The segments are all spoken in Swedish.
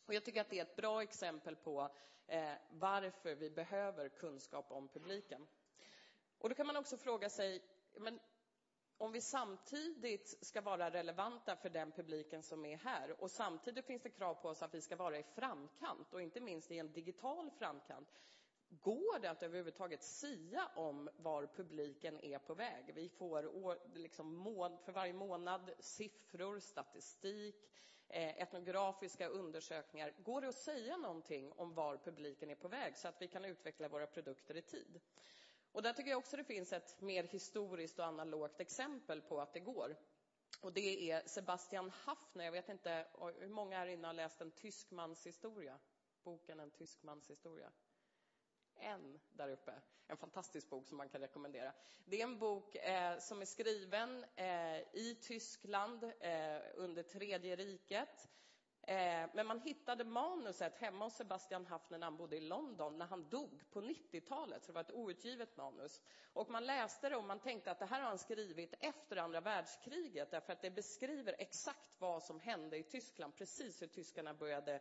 Och jag tycker att det är ett bra exempel på varför vi behöver kunskap om publiken. Och då kan man också fråga sig, men om vi samtidigt ska vara relevanta för den publiken som är här och samtidigt finns det krav på oss att vi ska vara i framkant och inte minst i en digital framkant. Går det att överhuvudtaget sia om var publiken är på väg? Vi får liksom för varje månad siffror, statistik, etnografiska undersökningar. Går det att säga någonting om var publiken är på väg så att vi kan utveckla våra produkter i tid? Och där tycker jag också det finns ett mer historiskt och analogt exempel på att det går. Och det är Sebastian Haffner. Jag vet inte hur många här inne har läst En tysk mans historia. Boken En tysk mans historia. En där uppe. En fantastisk bok som man kan rekommendera. Det är en bok som är skriven i Tyskland under Tredje riket. Men man hittade manuset hemma hos Sebastian Haffner när han bodde i London när han dog på 90-talet. Så det var ett outgivet manus. Och man läste det och man tänkte att det här har han skrivit efter andra världskriget. Därför att det beskriver exakt vad som hände i Tyskland. Precis hur tyskarna började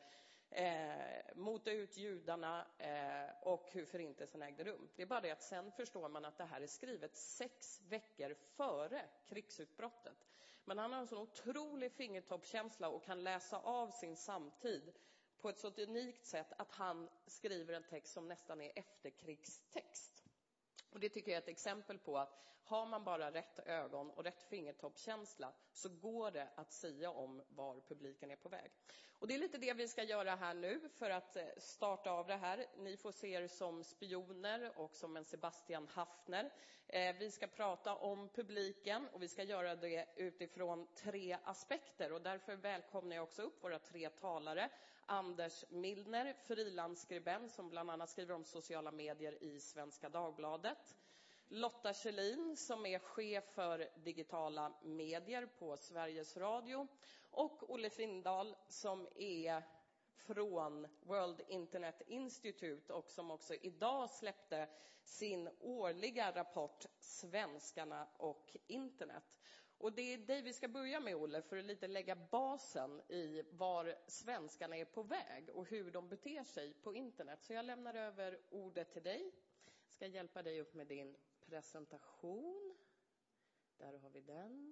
mota ut judarna och hur förintelsen ägde rum. Det är bara det att sen förstår man att det här är skrivet 6 veckor före krigsutbrottet. Men han har en sån otrolig fingertoppkänsla och kan läsa av sin samtid på ett så unikt sätt att han skriver en text som nästan är efterkrigstext. Och det tycker jag är ett exempel på att har man bara rätt ögon och rätt fingertoppkänsla så går det att säga om var publiken är på väg. Och det är lite det vi ska göra här nu för att starta av det här. Ni får se er som spioner och som en Sebastian Haffner. Vi ska prata om publiken och vi ska göra det utifrån 3 aspekter. Och därför välkomnar jag också upp våra 3 talare. Anders Milner, frilansskribent som bland annat skriver om sociala medier i Svenska Dagbladet. Lotta Kjellin som är chef för digitala medier på Sveriges Radio. Och Olle Findahl som är från World Internet Institute och som också idag släppte sin årliga rapport Svenskarna och internet. Och det är det vi ska börja med, Olle, för att lite lägga basen i var svenskarna är på väg och hur de beter sig på internet. Så jag lämnar över ordet till dig. Jag ska hjälpa dig upp med din presentation. Där har vi den.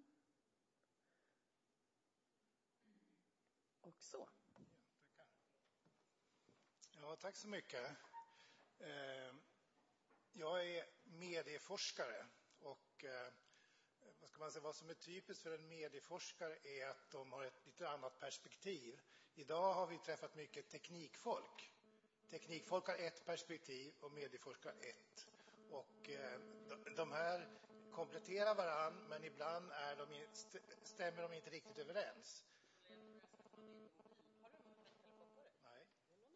Och så. Ja, tack så mycket. Jag är medieforskare och vad ska man säga, vad som är typiskt för en medieforskare är att de har ett lite annat perspektiv. Idag har vi träffat mycket teknikfolk. Teknikfolk har ett perspektiv och medieforskare ett. Och de här kompletterar varann, men ibland stämmer de inte riktigt överens. Nej.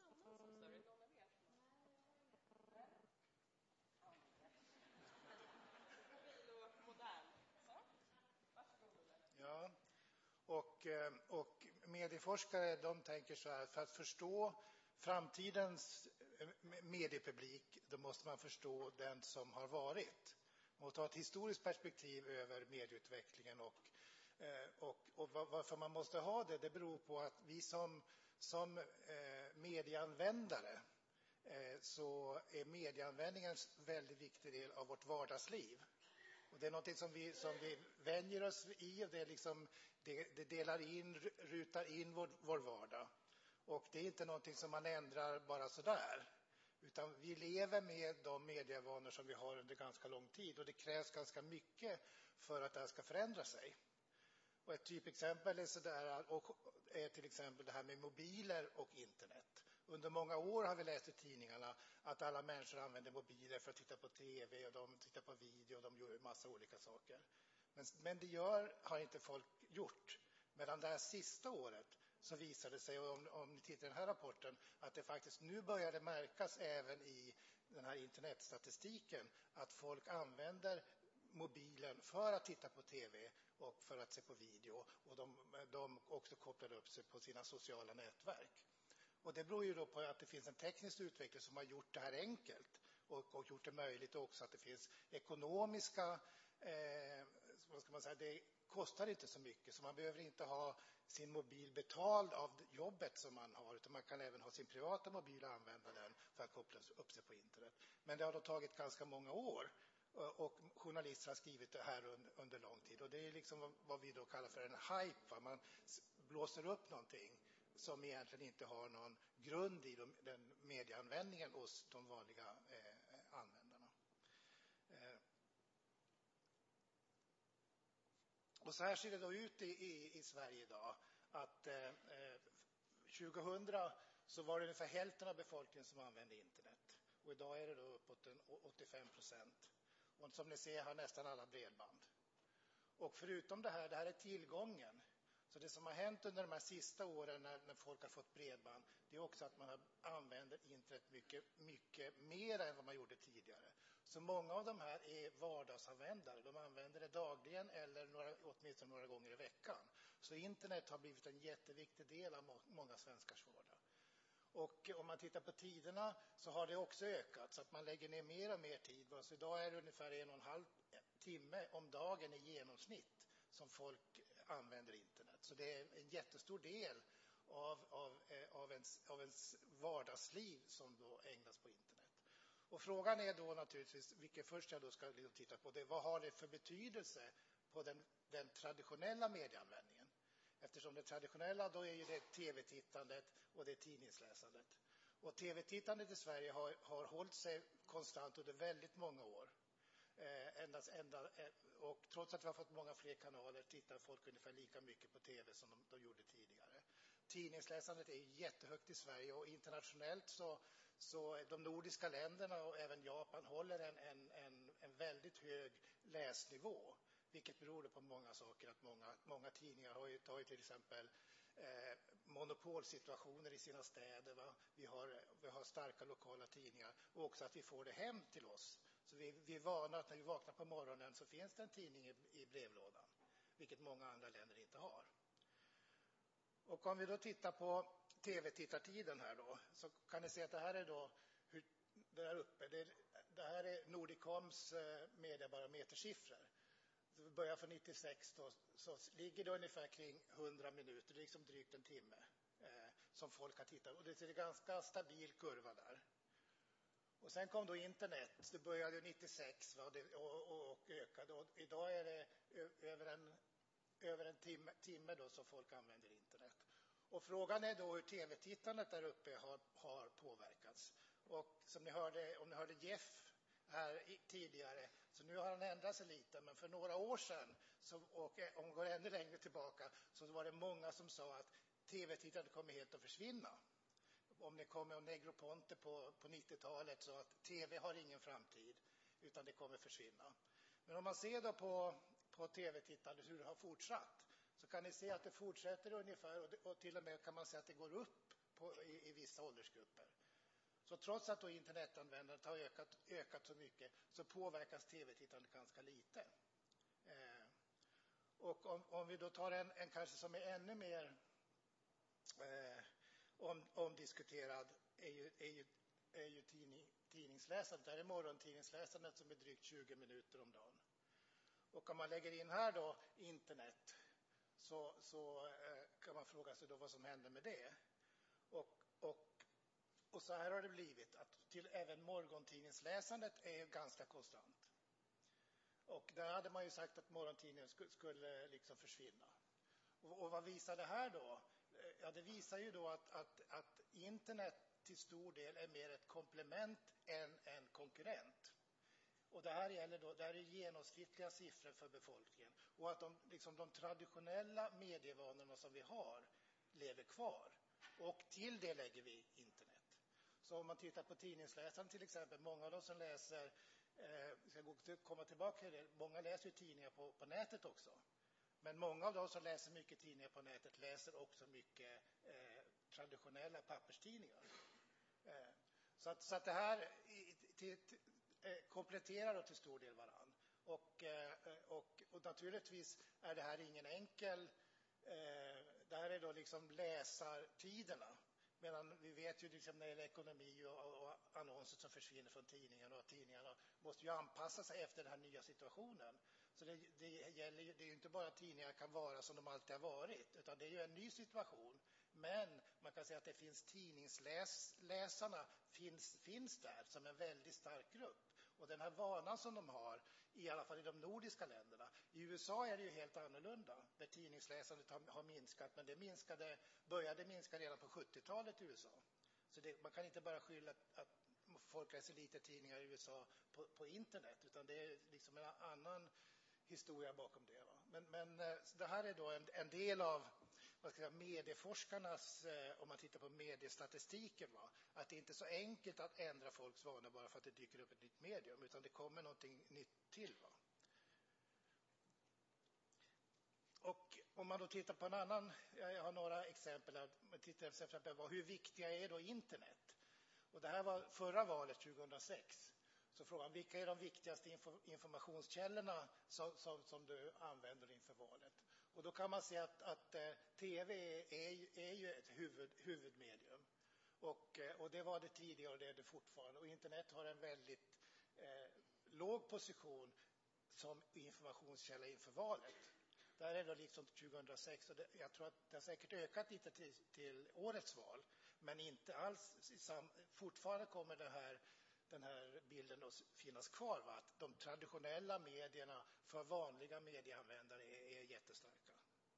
Ja, och medieforskare de tänker så här, för att förstå framtidens mediepublik då måste man förstå den som har varit. Man måste ha ett historiskt perspektiv över medieutvecklingen och varför man måste ha det beror på att vi som medieanvändare så är medieanvändningen en väldigt viktig del av vårt vardagsliv. Och det är något som vi vänjer oss i och det delar in, rutar in vår vardag. Och det är inte någonting som man ändrar bara sådär. Utan vi lever med de medievanor som vi har under ganska lång tid. Och det krävs ganska mycket för att det här ska förändra sig. Och ett typexempel är till exempel det här med mobiler och internet. Under många år har vi läst i tidningarna att alla människor använder mobiler för att titta på tv och de tittar på video och de gör en massa olika saker. Men det har inte folk gjort. Medan det här sista året så visade det sig, om ni tittar i den här rapporten, att det faktiskt nu började märkas även i den här internetstatistiken att folk använder mobilen för att titta på tv och för att se på video och de också kopplar upp sig på sina sociala nätverk. Och det beror ju då på att det finns en teknisk utveckling som har gjort det här enkelt och gjort det möjligt också att det finns ekonomiska vad ska man säga, det kostar inte så mycket, så man behöver inte ha sin mobil betald av jobbet som man har, utan man kan även ha sin privata mobil och använda den för att koppla upp sig på internet. Men det har då tagit ganska många år, och journalister har skrivit det här under lång tid, och det är liksom vad vi då kallar för en hype, va? Man blåser upp någonting som egentligen inte har någon grund i den medieanvändningen hos de vanliga användarna. Och så här ser det då ut i Sverige idag, att 2000 så var det ungefär hälften av befolkningen som använde internet, och idag är det då uppåt 85%. Och som ni ser har nästan alla bredband. Och förutom det här är tillgången. Så det som har hänt under de här sista åren när folk har fått bredband, det är också att man använder internet mycket mer än vad man gjorde tidigare. Så många av de här är vardagsanvändare. De använder det dagligen eller åtminstone några gånger i veckan. Så internet har blivit en jätteviktig del av många svenskars vardag. Och om man tittar på tiderna så har det också ökat, så att man lägger ner mer och mer tid. Så idag är det ungefär 1,5 timme om dagen i genomsnitt som folk använder internet. Så det är en jättestor del av ens vardagsliv som då ägnas på internet. Och frågan är då naturligtvis, vilket först jag då ska titta på, det vad har det för betydelse på den traditionella medieanvändningen? Eftersom det traditionella då är ju det tv-tittandet och det tidningsläsandet. Och tv-tittandet i Sverige har hållit sig konstant under väldigt många år. Och trots att vi har fått många fler kanaler tittar folk ungefär lika mycket på tv som de gjorde tidigare. Tidningsläsandet är jättehögt i Sverige, och internationellt så de nordiska länderna och även Japan håller en väldigt hög läsnivå, vilket beror på många saker. Att många tidningar har ju till exempel monopolsituationer i sina städer. Va? Vi har starka lokala tidningar, och också att vi får det hem till oss. Så vi är vana att när vi vaknar på morgonen så finns det en tidning i brevlådan, vilket många andra länder inte har. Och om vi då tittar på tv-tittartiden här då, så kan ni se att det här är då där uppe. Det här är Nordicoms mediebarometersiffror. Vi börjar från 96 då, så ligger det ungefär kring 100 minuter, liksom drygt en timme, som folk har tittat. Och det är en ganska stabil kurva där. Och sen kom då internet, det började 96 och ökade, och idag är det över en timme då som folk använder internet. Och frågan är då hur tv-tittandet där uppe har påverkats. Och som ni hörde, om ni hörde Jeff här tidigare, så nu har han ändrat sig lite, men för några år sedan, och om vi går ännu längre tillbaka, så var det många som sa att tv-tittandet kommer helt att försvinna. Om det kommer och Negroponte på 90-talet, så att tv har ingen framtid, utan det kommer försvinna. Men om man ser då på tv-tittandet hur det har fortsatt, så kan ni se att det fortsätter ungefär, och till och med kan man säga att det går upp i vissa åldersgrupper. Så trots att då internetanvändandet har ökat så mycket, så påverkas tv-tittandet ganska lite. Och om vi då tar en kanske som är ännu mer omdiskuterad, är ju tidningsläsandet. Det här är morgontidningsläsandet som är drygt 20 minuter om dagen. Och om man lägger in här då internet, så kan man fråga sig då vad som händer med det. Och så här har det blivit, att även morgontidningsläsandet är ganska konstant. Och där hade man ju sagt att morgontidningen skulle liksom försvinna. Och vad visar det här då? Ja, det visar ju då att internet till stor del är mer ett komplement än en konkurrent. Och det här är genomsnittliga siffror för befolkningen. Och att de traditionella medievanorna som vi har lever kvar. Och till det lägger vi internet. Så om man tittar på tidningsläsaren till exempel, många av de som läser, ska komma tillbaka till det, många läser ju tidningar på nätet också. Men många av de som läser mycket tidningar på nätet läser också mycket traditionella papperstidningar. Så att det här kompletterar då till stor del varann. Och naturligtvis är det här ingen enkel, det här är då liksom läsartiderna. Medan vi vet ju liksom när det gäller ekonomi och annonser som försvinner från tidningarna, och tidningarna måste ju anpassa sig efter den här nya situationen. Så det är ju inte bara tidningar kan vara som de alltid har varit, utan det är ju en ny situation. Men man kan säga att det finns tidningsläsarna finns där som en väldigt stark grupp. Och den här vanan som de har, i alla fall i de nordiska länderna. I USA är det ju helt annorlunda, där tidningsläsandet har minskat, men det började minska redan på 70-talet i USA. Så man kan inte bara skylla att folk läser lite tidningar i USA på internet, utan det är liksom en annan historia bakom det. Va? Men det här är då en del av medieforskarnas, om man tittar på mediestatistiken, va? Att det inte är så enkelt att ändra folks vanor bara för att det dyker upp ett nytt medium, utan det kommer någonting nytt till. Va? Och om man då tittar på en annan, jag har några exempel här, man tittar till exempel på hur viktiga är då internet? Och det här var förra valet 2006. Så frågan, vilka är de viktigaste informationskällorna som du använder inför valet? Och då kan man se att tv är ju ett huvudmedium. Och det var det tidigare och det är det fortfarande. Och internet har en väldigt låg position som informationskälla inför valet. Där är det liksom 2006, och jag tror att det har säkert ökat lite till årets val, men inte alls. Fortfarande kommer den här bilden att finnas kvar, va? Att de traditionella medierna för vanliga medieanvändare är jättestarka.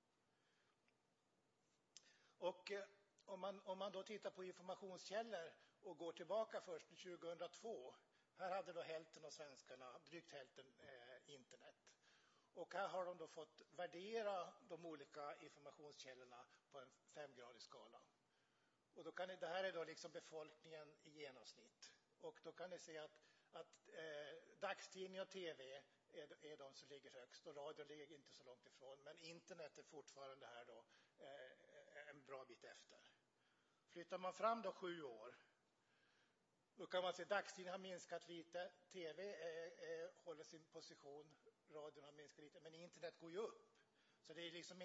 Och om man då tittar på informationskällor och går tillbaka först till 2002, här hade då hälften av svenskarna, drygt hälften, internet. Och här har de då fått värdera de olika informationskällorna på en 5-gradig skala. Och då det här är då liksom befolkningen i genomsnitt. Och då kan ni se att dagstidning och tv är de som ligger högst, och radio ligger inte så långt ifrån. Men internet är fortfarande här då en bra bit efter. Flyttar man fram då 7 år, då kan man se att dagstidningen har minskat lite, tv håller sin position, radion har minskat lite, men internet går ju upp. Så det är liksom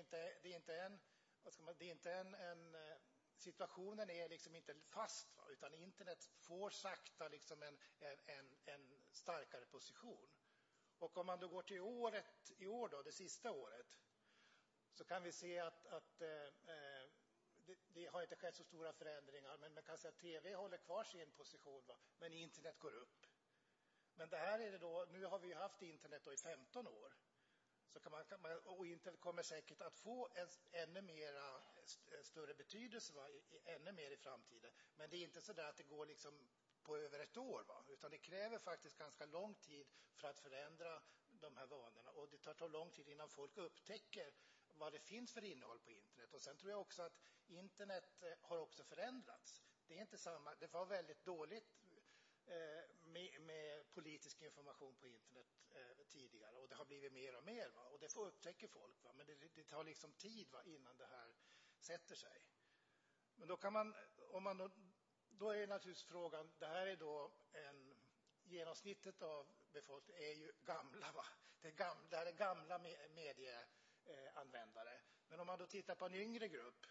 situationen är liksom inte fast, va? Utan internet får sakta liksom en starkare position. Och om man då går till i år då, det sista året, så kan vi se att det har inte skett så stora förändringar, men man kan säga att tv håller kvar sin position, va? Men internet går upp. Men det här är det då, nu har vi ju haft internet då i 15 år. Så och internet kommer säkert att få en ännu mera större betydelse, va? Ännu mer i framtiden. Men det är inte så där att det går liksom på över ett år, va? Utan det kräver faktiskt ganska lång tid för att förändra de här vanorna. Och det tar lång tid innan folk upptäcker vad det finns för innehåll på internet. Och sen tror jag också att internet har också förändrats. Det är inte samma, det var väldigt dåligt med politisk information på internet tidigare, och det har blivit mer och mer, va? Och det upptäcker folk, va? Men det tar liksom tid, va, innan det här sätter sig. Men då kan man, då är naturligtvis frågan, det här är då genomsnittet av befolkningen är ju gamla, va? Det här är gamla medieanvändare. Men om man då tittar på en yngre grupp,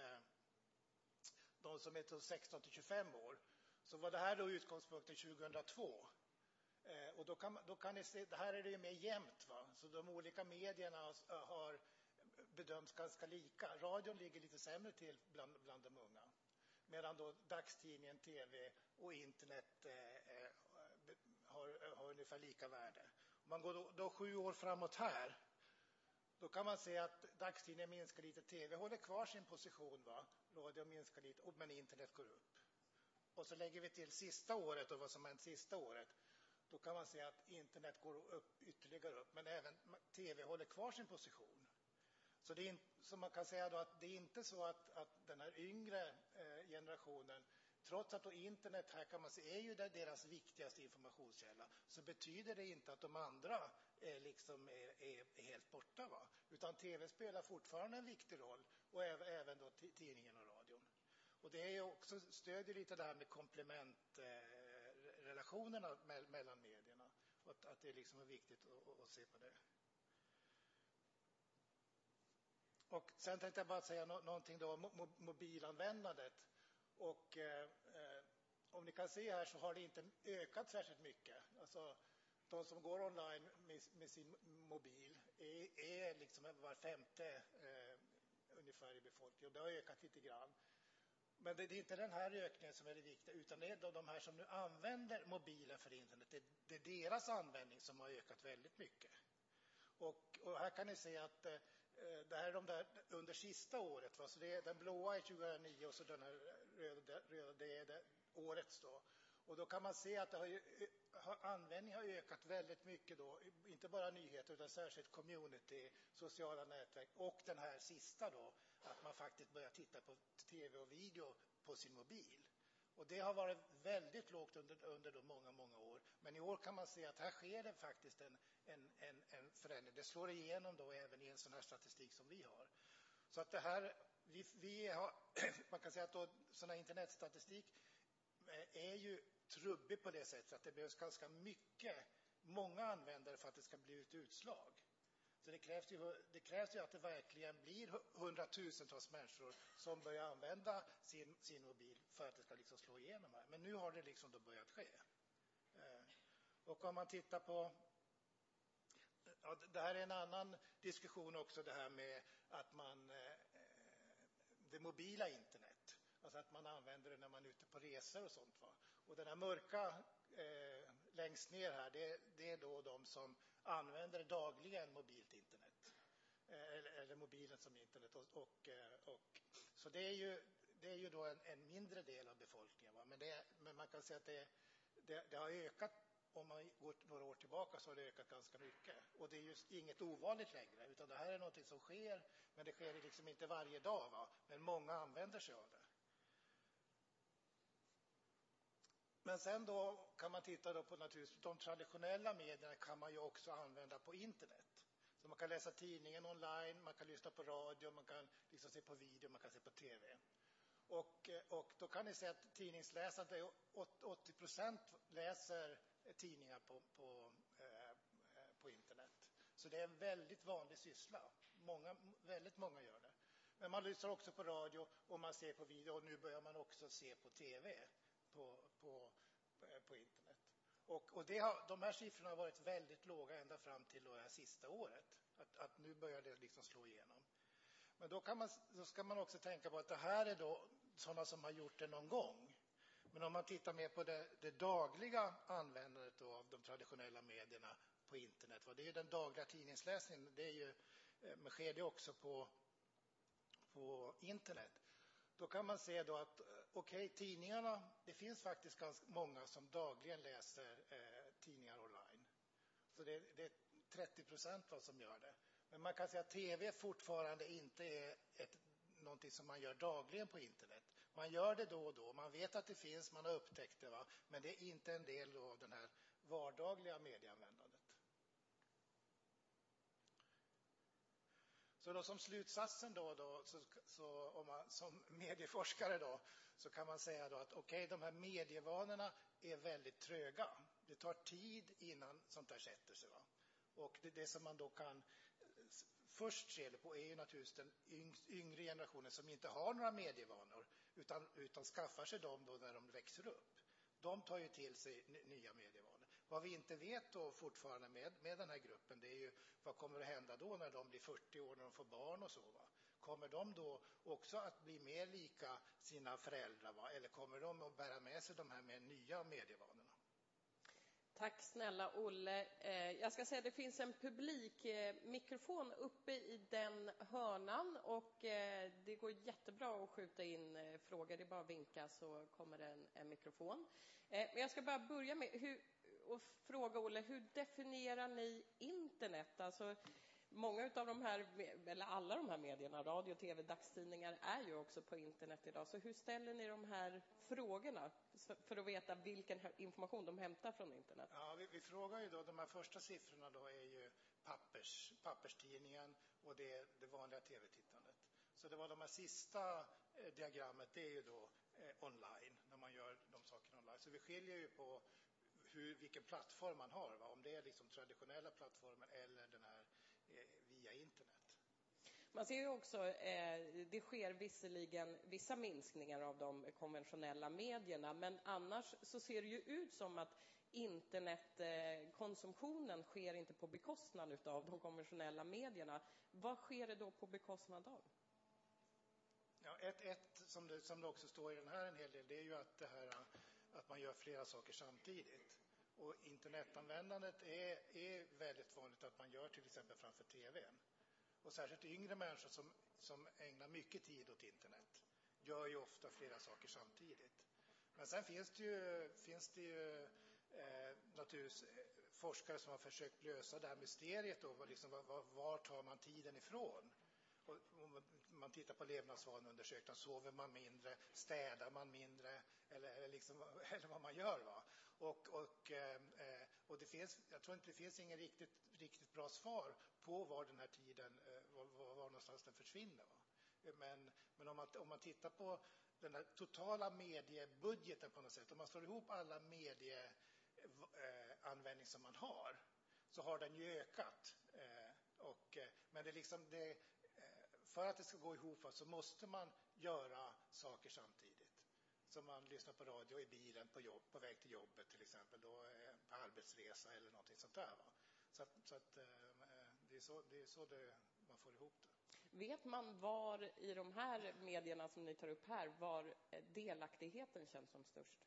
de som är 16 till 25 år, så var det här då utgångspunkten 2002. Och då kan ni se, det här är det ju mer jämnt, va? Så de olika medierna har bedömts ganska lika. Radion ligger lite sämre till bland de unga. Medan då dagstidningen, tv och internet har ungefär lika värde. Om man går då 7 år framåt här, då kan man se att dagstidningen minskar lite, tv håller kvar sin position, va? Radio minskar lite, men internet går upp. Och så lägger vi till sista året och vad som hänt sista året. Då kan man se att internet går upp, ytterligare upp, men även tv håller kvar sin position. Så det är så man kan säga då att det är inte så att den här yngre generationen, trots att då internet här kan man se är ju deras viktigaste informationskälla, så betyder det inte att de andra är helt borta, va? Utan tv spelar fortfarande en viktig roll, och även då tidningen och radion. Och det är ju också stödjer lite det här med komplementrelationerna mellan medierna, och att det liksom är viktigt att se på det. Och sen tänkte jag bara säga någonting då om mobilanvändandet. Och om ni kan se här så har det inte ökat särskilt mycket. Alltså de som går online med sin mobil är liksom var femte ungefär i befolkningen. Och det har ökat lite grann. Men det är inte den här ökningen som är det viktiga, utan det är de här som nu använder mobilen för internet. Det är deras användning som har ökat väldigt mycket. Och här kan ni se att det här är de där under sista året. Va? Så det är den blåa är 2009 och så den här röda det är det årets då. Och då kan man se att användningen har ökat väldigt mycket då. Inte bara nyheter utan särskilt community, sociala nätverk och den här sista då. Att man faktiskt börjar titta på tv och video på sin mobil. Och det har varit väldigt lågt under då många år. Men i år kan man se att här sker det faktiskt en förändring. Det slår igenom då även i en sån här statistik som vi har. Så att det här, vi har, man kan säga att då, sån här internetstatistik är ju trubbig på det sättet att det behövs ganska många användare för att det ska bli ett utslag. Så det krävs ju att det verkligen blir hundratusentals människor som börjar använda sin mobil för att det ska liksom slå igenom här. Men nu har det liksom då börjat ske. Och om man tittar på, ja, det här är en annan diskussion också, det här med att det mobila internet, alltså att man använder det när man är ute på resor och sånt. Va? Och den här mörka längst ner här, det är då de som använder dagligen mobilt internet. Eller mobilen som internet. Så det är ju då en mindre del av befolkningen. Va? Men man kan säga att det har ökat, om man går några år tillbaka så har det ökat ganska mycket. Och det är ju inget ovanligt längre, utan det här är något som sker, men det sker liksom inte varje dag. Va? Men många använder sig av det. Men sen då kan man titta då på naturligtvis de traditionella medierna kan man ju också använda på internet. Så man kan läsa tidningen online, man kan lyssna på radio, man kan liksom se på video, man kan se på tv. Och då kan ni se att tidningsläsande, 80% läser tidningar på internet. Så det är en väldigt vanlig syssla. Väldigt många gör det. Men man lyssnar också på radio och man ser på video, och nu börjar man också se på tv på internet. Och de här siffrorna har varit väldigt låga ända fram till det här sista året. Att nu börjar det liksom slå igenom. Men då ska man också tänka på att det här är då sådana som har gjort det någon gång. Men om man tittar mer på det dagliga användandet av de traditionella medierna på internet, det är ju den dagliga tidningsläsningen, men sker det också på internet. Då kan man se då att tidningarna, det finns faktiskt ganska många som dagligen läser tidningar online. Så det är 30% som gör det. Men man kan säga att tv fortfarande inte är någonting som man gör dagligen på internet. Man gör det då och då, man vet att det finns, man har upptäckt det, va? Men det är inte en del av den här vardagliga medieanvändandet. Så då som slutsatsen så om man som medieforskare då, så kan man säga då att de här medievanorna är väldigt tröga. Det tar tid innan sånt där sätter sig. Va? Och det som man då kan först se det på är ju naturligtvis den yngre generationen som inte har några medievanor utan skaffar sig dem då när de växer upp. De tar ju till sig nya medievanor. Vad vi inte vet då fortfarande med den här gruppen, det är ju vad kommer att hända då när de blir 40 år, när de får barn och så. Va? Kommer de då också att bli mer lika sina föräldrar, va? Eller kommer de att bära med sig de här med nya medievanorna? Tack snälla Olle. Jag ska säga att det finns en publikmikrofon uppe i den hörnan och det går jättebra att skjuta in frågor. Det är bara att vinka så kommer det en mikrofon. Men jag ska bara börja med och fråga Olle, hur definierar ni internet? Alltså många av de här, eller alla de här medierna, radio, tv, dagstidningar är ju också på internet idag. Så hur ställer ni de här frågorna för att veta vilken information de hämtar från internet? Ja, vi frågar ju då, de här första siffrorna då är ju papperstidningen och det vanliga tv-tittandet. Så det var de här sista diagrammet, det är ju då online, när man gör de sakerna online. Så vi skiljer ju på vilken plattform man har, va? Om det är liksom traditionella plattformar eller den här via internet. Man ser ju också, det sker visserligen vissa minskningar av de konventionella medierna, men annars så ser det ju ut som att internetkonsumtionen sker inte på bekostnad av de konventionella medierna. Vad sker det då på bekostnad av? Ja, ett som det också står i den här en hel del, det är ju att att man gör flera saker samtidigt. Och internetanvändandet är väldigt vanligt att man gör till exempel framför tvn. Och särskilt yngre människor som ägnar mycket tid åt internet gör ju ofta flera saker samtidigt. Men sen finns det ju naturligtvis forskare som har försökt lösa det här mysteriet då, var tar man tiden ifrån? Och man tittar på levnadsvaneundersökningar, sover man mindre, städar man mindre eller vad man gör, va? Och jag tror inte det finns ingen riktigt bra svar på var den här tiden, var någonstans den försvinner, va? Men om man tittar på den här totala mediebudgeten på något sätt, om man slår ihop alla medieanvändning som man har, så har den ju ökat. Men för att det ska gå ihop så måste man göra saker samtidigt. Som man lyssnar på radio i bilen på väg till jobbet till exempel, då på arbetsresa eller någonting sånt där, va? Så det är så man får ihop det. Vet man var i de här medierna som ni tar upp här, var delaktigheten känns som störst?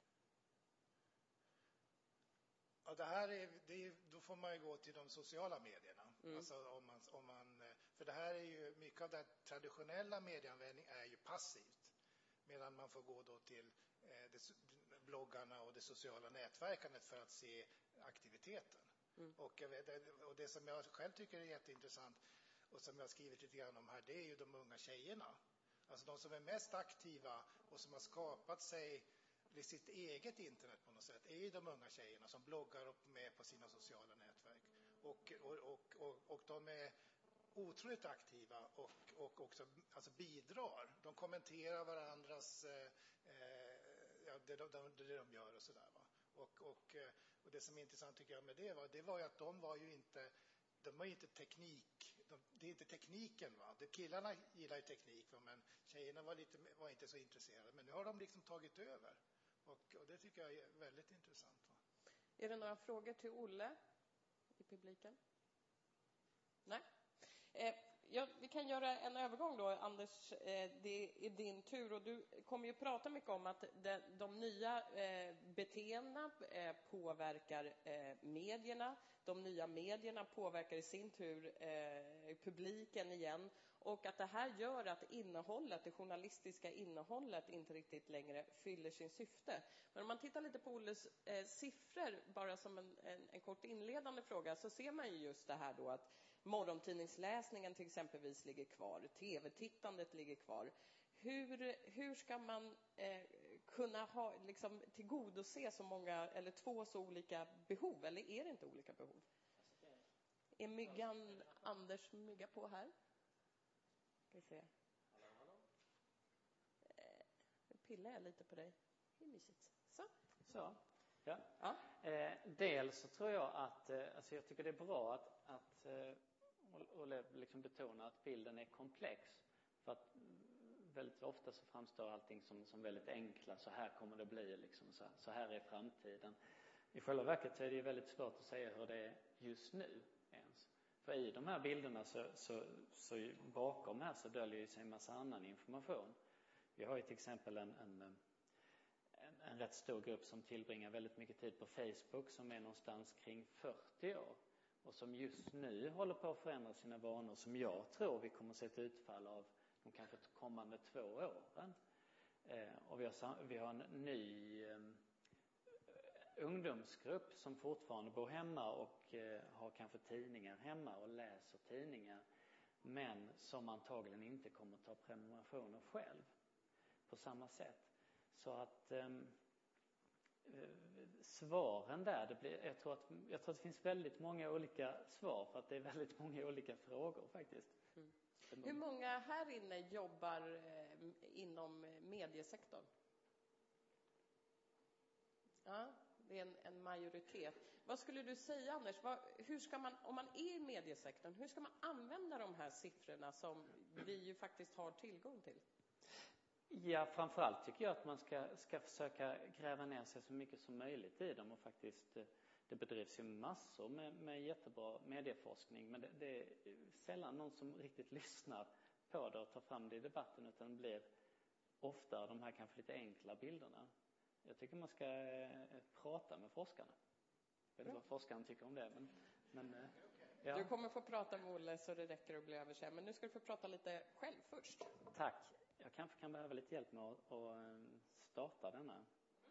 Ja, då får man ju gå till de sociala medierna. Alltså för det här är ju mycket av den traditionella medieanvändning är ju passivt. Medan man får gå då till bloggarna och det sociala nätverkandet för att se aktiviteten. Och det som jag själv tycker är jätteintressant och som jag har skrivit lite grann om här, det är ju de unga tjejerna. Alltså de som är mest aktiva och som har skapat sig sitt eget internet på något sätt är ju de unga tjejerna som bloggar och med på sina sociala nätverk. Och de är otroligt aktiva och också alltså bidrar. De kommenterar varandras det de gör och sådär, va. Och det som är intressant tycker jag med det var ju att de var ju inte teknik. Det är inte tekniken, va. Killarna gillar ju teknik, va? Men tjejerna var inte så intresserade. Men nu har de liksom tagit över. Och det tycker jag är väldigt intressant, va? Är det några frågor till Olle i publiken? Nej? Vi kan göra en övergång då, Anders. Det är din tur och du kommer ju prata mycket om att de nya beteendena påverkar medierna. De nya medierna påverkar i sin tur publiken igen. Och att det här gör att det journalistiska innehållet inte riktigt längre fyller sin syfte. Men om man tittar lite på Olles siffror, bara som en kort inledande fråga, så ser man ju just det här då att morgontidningsläsningen till exempelvis ligger kvar, tv-tittandet ligger kvar. Hur ska man kunna tillgodose så många eller två så olika behov, eller är det inte olika behov? Är myggan Anders mygga på här? Ska vi se. Nu pillar jag lite på dig. Det är mysigt. Så. Ja. Dels så tror jag att jag tycker det är bra att liksom betona att bilden är komplex, för att väldigt ofta så framstår allting som väldigt enkla. Så här kommer det bli, liksom, så här är framtiden. I själva verket så är det ju väldigt svårt att säga hur det är just nu ens. För i de här bilderna så bakom här så döljer sig en massa annan information. Vi har ju till exempel en rätt stor grupp som tillbringar väldigt mycket tid på Facebook, som är någonstans kring 40 år. Och som just nu håller på att förändra sina vanor, som jag tror vi kommer att se ett utfall av de kanske kommande 2 åren. Och vi har en ny ungdomsgrupp som fortfarande bor hemma och har kanske tidningar hemma och läser tidningar, men som antagligen inte kommer att ta prenumerationer själv på samma sätt. Så att svaren där, jag tror att det finns väldigt många olika svar, för att det är väldigt många olika frågor faktiskt. Hur många här inne jobbar inom mediesektorn? Ja, det är en majoritet. Vad skulle du säga, Anders? Hur ska man, om man är i mediesektorn, hur ska man använda de här siffrorna som vi ju faktiskt har tillgång till? Ja, framförallt tycker jag att man ska försöka gräva ner sig så mycket som möjligt i dem och faktiskt, det bedrivs ju massor med jättebra medieforskning, men det är sällan någon som riktigt lyssnar på det och tar fram det i debatten, utan det blir ofta de här kanske lite enkla bilderna. Jag tycker man ska prata med forskarna. Jag vet inte vad forskarna tycker om det, men ja. Du kommer få prata med Olle så det räcker att bli över sig, men nu ska du få prata lite själv först. Tack. Jag kanske kan behöva lite hjälp med att starta denna.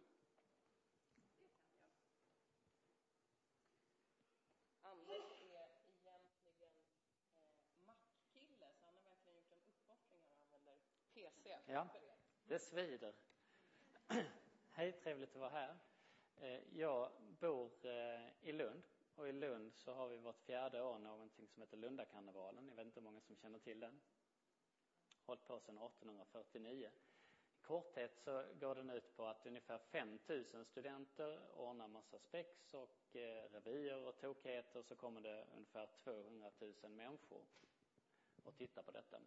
Anders är egentligen Mac-kille, så han har verkligen gjort en uppoffring här och använder PC Ja, för er. det svider. Hej, trevligt att vara här. Jag bor i Lund, och i Lund så har vi vårt 4:e år någonting som heter Lundakarnevalen. Jag vet inte hur många som känner till den. Hållit på sedan 1849. I korthet så går den ut på att ungefär 5000 studenter ordnar massa spex och revyer och tokigheter, så kommer det ungefär 200 000 människor och tittar på detta.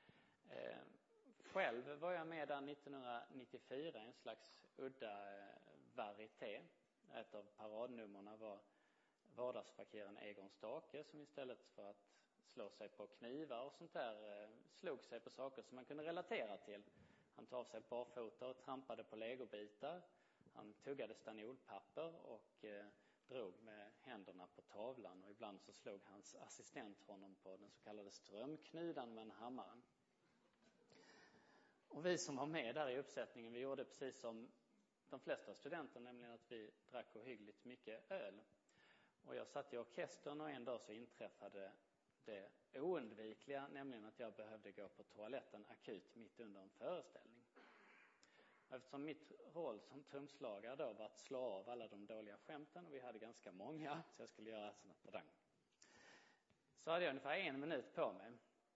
Själv var jag med där 1994, en slags udda varieté. Ett av paradnummerna var vardagsfakiren Egon Stake, som istället för att slå sig på knivar och sånt där slog sig på saker som man kunde relatera till. Han tog av sig barfota och trampade på legobitar. Han tuggade stanolpapper och drog med händerna på tavlan, och ibland så slog hans assistent honom på den så kallade strömknudan med en hammare. Och vi som var med där i uppsättningen, vi gjorde precis som de flesta studenter, nämligen att vi drack ohyggligt mycket öl. Och jag satt i orkestern, och en dag så inträffade det oundvikliga, nämligen att jag behövde gå på toaletten akut mitt under en föreställning. Eftersom mitt roll som trumslagare då var att slå av alla de dåliga skämten, och vi hade ganska många, så jag skulle göra sådana padang. Så hade jag ungefär 1 minut på mig.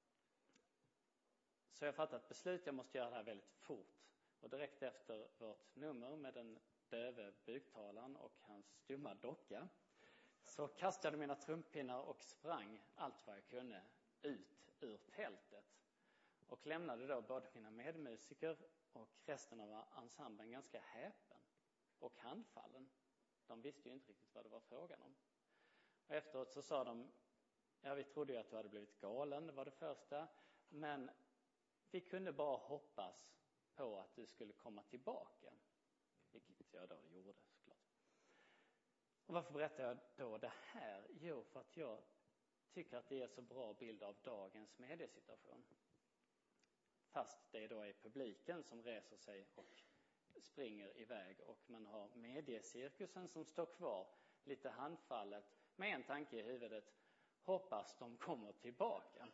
Så jag fattade ett beslut, jag måste göra det här väldigt fort. Och direkt efter vårt nummer med den döve buktalaren och hans stumma docka, så kastade mina trumpinnar och sprang allt vad jag kunde ut ur tältet. Och lämnade då både mina medmusiker och resten av ensemblen ganska häpen och handfallen. De visste ju inte riktigt vad det var frågan om. Och efteråt så sa de, ja, vi trodde ju att du hade blivit galen, det var det första. Men vi kunde bara hoppas på att du skulle komma tillbaka. Vilket jag då gjorde, såklart. Och varför berättar jag då det här? Jo, för att jag tycker att det är så bra bild av dagens mediesituation. Fast det då är publiken som reser sig och springer iväg, och man har mediecirkusen som står kvar lite handfallet med en tanke i huvudet: hoppas de kommer tillbaka.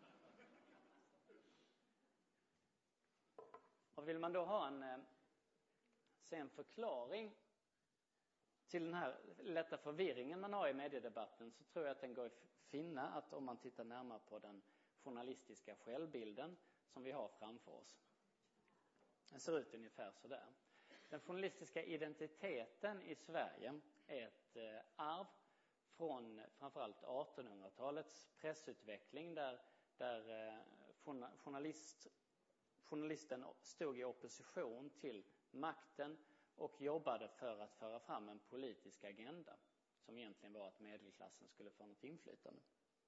Och vill man då ha en förklaring till den här lätta förvirringen man har i mediedebatten, så tror jag att den går att finna att om man tittar närmare på den journalistiska självbilden som vi har framför oss. Den ser ut ungefär så där. Den journalistiska identiteten i Sverige är ett arv från framförallt 1800-talets pressutveckling, där journalisten stod i opposition till makten och jobbade för att föra fram en politisk agenda som egentligen var att medelklassen skulle få något inflytande.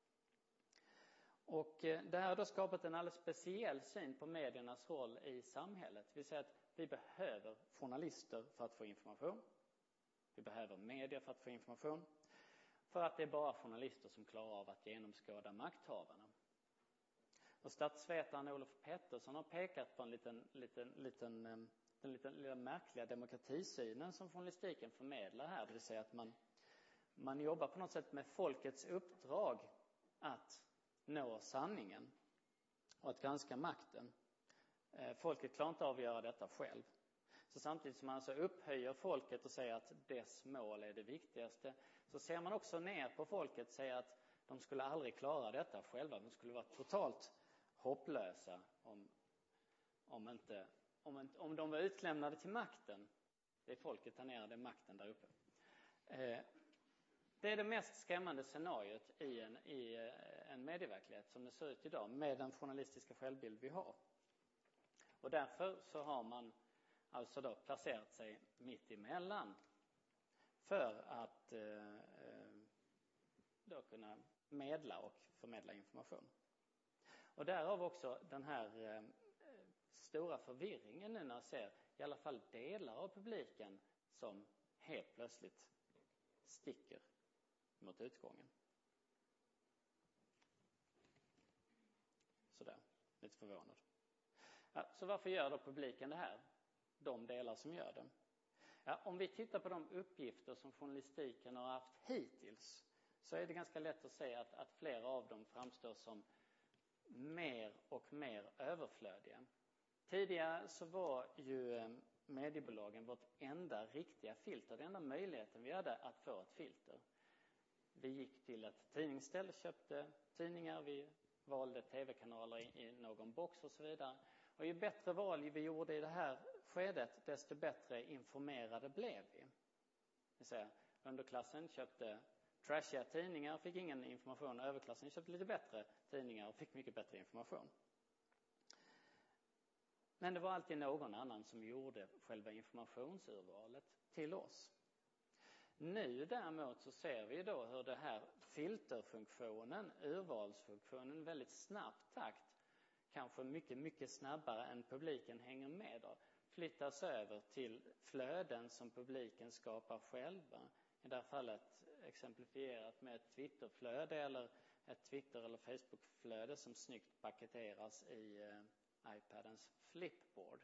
Och det här har då skapat en alldeles speciell syn på mediernas roll i samhället. Vi säger att vi behöver journalister för att få information. Vi behöver media för att få information. För att det är bara journalister som klarar av att genomskåda makthavarna. Och statsvetaren Olof Pettersson har pekat på den lilla märkliga demokratisynen som journalistiken förmedlar här. Det vill säga att man jobbar på något sätt med folkets uppdrag att nå sanningen och att granska makten. Folket klarar inte av att göra detta själv. Så samtidigt som man alltså upphöjer folket och säger att dess mål är det viktigaste, så ser man också ner på folket och säger att de skulle aldrig klara detta själva. De skulle vara totalt hopplösa om de var utlämnade till makten. Det är folket här nere, det är makten där uppe. Det är det mest skrämmande scenariot i en medieverklighet som det ser ut idag, med den journalistiska självbild vi har. Och därför så har man alltså då placerat sig mitt emellan för att då kunna medla och förmedla information. Och därav också den här stora förvirringen nu när jag ser i alla fall delar av publiken som helt plötsligt sticker mot utgången. Sådär, lite förvånad. Ja, så varför gör då publiken det här? De delar som gör det. Ja, om vi tittar på de uppgifter som journalistiken har haft hittills så är det ganska lätt att se att flera av dem framstår som mer och mer överflödiga. Tidigare så var ju mediebolagen vårt enda riktiga filter, den enda möjligheten vi hade att få ett filter. Vi gick till ett tidningsställe, köpte tidningar, vi valde tv-kanaler i någon box och så vidare. Och ju bättre val vi gjorde i det här skedet, desto bättre informerade blev vi. Det vill säga, underklassen köpte trashiga tidningar och fick ingen information. Överklassen köpte lite bättre tidningar och fick mycket bättre information. Men det var alltid någon annan som gjorde själva informationsurvalet till oss. Nu däremot så ser vi då hur det här filterfunktionen, urvalsfunktionen, väldigt snabb takt, kanske mycket snabbare än publiken hänger med då, flyttas över till flöden som publiken skapar själva. I det här fallet exemplifierat med ett Twitterflöde eller ett Twitter- eller Facebookflöde som snyggt paketeras i iPadens flipboard.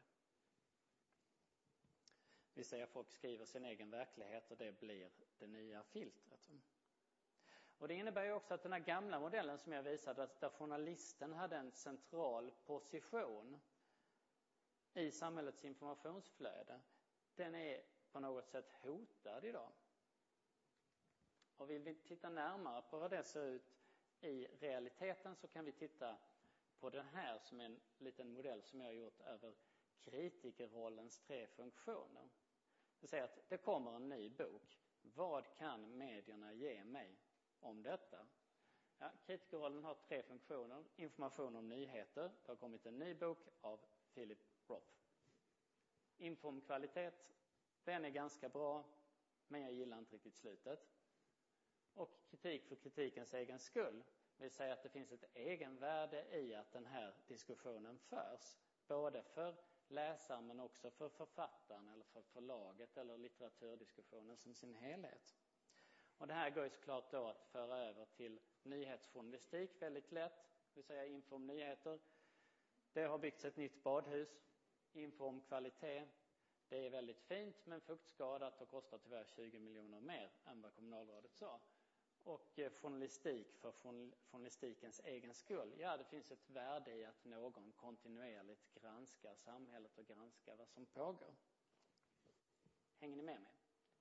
Vi säger att folk skriver sin egen verklighet och det blir det nya filtret. Och det innebär ju också att den här gamla modellen som jag visade, där journalisten hade en central position i samhällets informationsflöde, den är på något sätt hotad idag. Och vill vi titta närmare på vad det ser ut i realiteten så kan vi titta på den här som en liten modell som jag har gjort över kritikerrollens 3 funktioner. Det vill säga att det kommer en ny bok. Vad kan medierna ge mig om detta? Ja, kritikerrollen har 3 funktioner. Information om nyheter. Det har kommit en ny bok av Philip Roth. Info om kvalitet. Den är ganska bra, men jag gillar inte riktigt slutet. Och kritik för kritikens egen skull. Vill säga att det finns ett egenvärde i att den här diskussionen förs. Både för läsaren men också för författaren eller för förlaget eller litteraturdiskussionen som sin helhet. Och det här går ju såklart då att föra över till nyhetsjournalistik väldigt lätt. Vill säga info om nyheter. Det har byggts ett nytt badhus. Info om kvalitet. Det är väldigt fint men fuktskadat och kostar tyvärr 20 miljoner mer än vad kommunalrådet sa. Och journalistik för journalistikens egen skull. Ja, det finns ett värde i att någon kontinuerligt granskar samhället och granskar vad som pågår. Hänger ni med mig?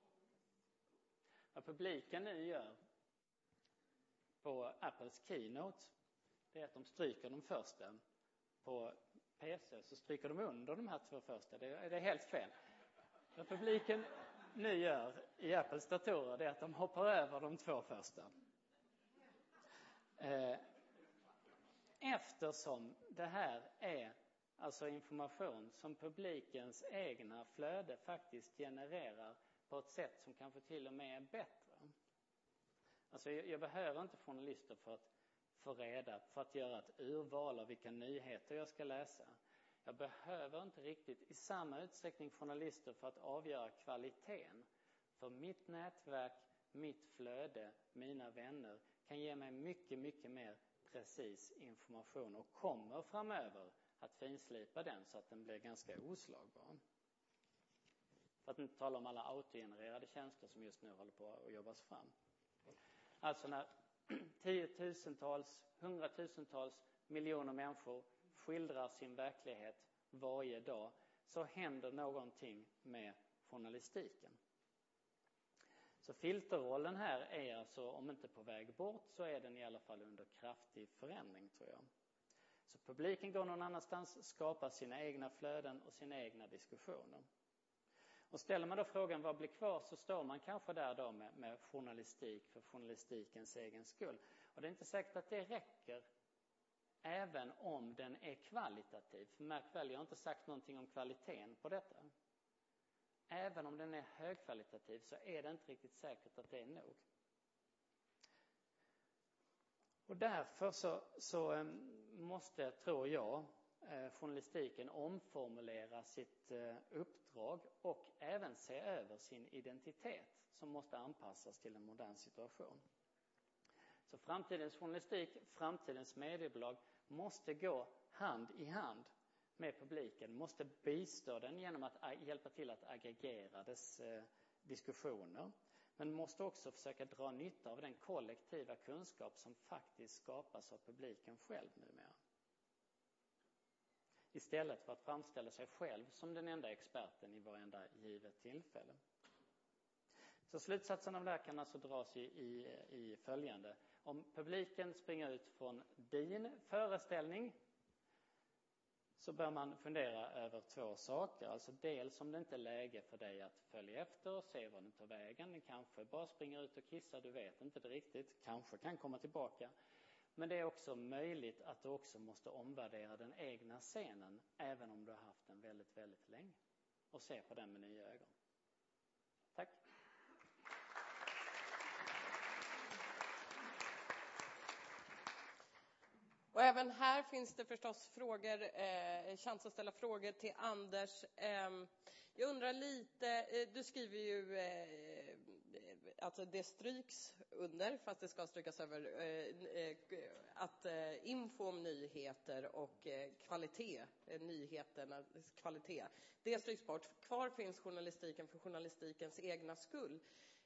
Vad publiken nu gör på Apples Keynote, det är att de stryker de första. På PC så stryker de under de här 2 första. Det är helt fel. Vad publiken nu gör i Apples datorer är att de hoppar över de 2 första. Eftersom det här är alltså information som publikens egna flöde faktiskt genererar på ett sätt som kanske till och med är bättre. Alltså jag behöver inte journalister för att få reda, för att göra ett urval av vilka nyheter jag ska läsa. Jag behöver inte riktigt i samma utsträckning journalister för att avgöra kvaliteten. För mitt nätverk, mitt flöde, mina vänner kan ge mig mycket mer precis information och kommer framöver att finslipa den så att den blir ganska oslagbar. För att inte tala om alla autogenererade tjänster som just nu håller på att jobbas fram. Alltså när 10-tusentals, 100-tusentals miljoner människor skildrar sin verklighet varje dag så händer någonting med journalistiken. Så filterrollen här är alltså, om inte på väg bort, så är den i alla fall under kraftig förändring tror jag. Så publiken går någon annanstans, skapar sina egna flöden och sina egna diskussioner. Och ställer man då frågan vad blir kvar så står man kanske där då med journalistik för journalistikens egen skull. Och det är inte säkert att det räcker även om den är kvalitativ. För märk väl, jag har inte sagt någonting om kvaliteten på detta. Även om den är högkvalitativ så är det inte riktigt säkert att det är nog. Och därför så måste, tror jag, journalistiken omformulera sitt uppdrag och även se över sin identitet som måste anpassas till en modern situation. Så framtidens journalistik, framtidens mediebolag måste gå hand i hand med publiken, måste bistå den genom att hjälpa till att aggregera dess diskussioner. Men måste också försöka dra nytta av den kollektiva kunskap som faktiskt skapas av publiken själv numera. Istället för att framställa sig själv som den enda experten i varenda givet tillfälle. Så slutsatsen av det här kan alltså dras i följande. Om publiken springer ut från din föreställning så bör man fundera över två saker. Alltså dels om det inte är läge för dig att följa efter och se vad den tar vägen. Den kanske bara springer ut och kissar, du vet inte det riktigt. Kanske kan komma tillbaka. Men det är också möjligt att du också måste omvärdera den egna scenen, även om du har haft den väldigt, väldigt länge. Och se på den med nya ögon. Tack. Och även här finns det förstås chans att ställa frågor till Anders. Jag undrar lite, du skriver ju att det stryks under, fast det ska strykas över, att info om nyheter och kvalitet, nyheternas kvalitet, det stryks bort. Kvar finns journalistiken för journalistikens egna skull.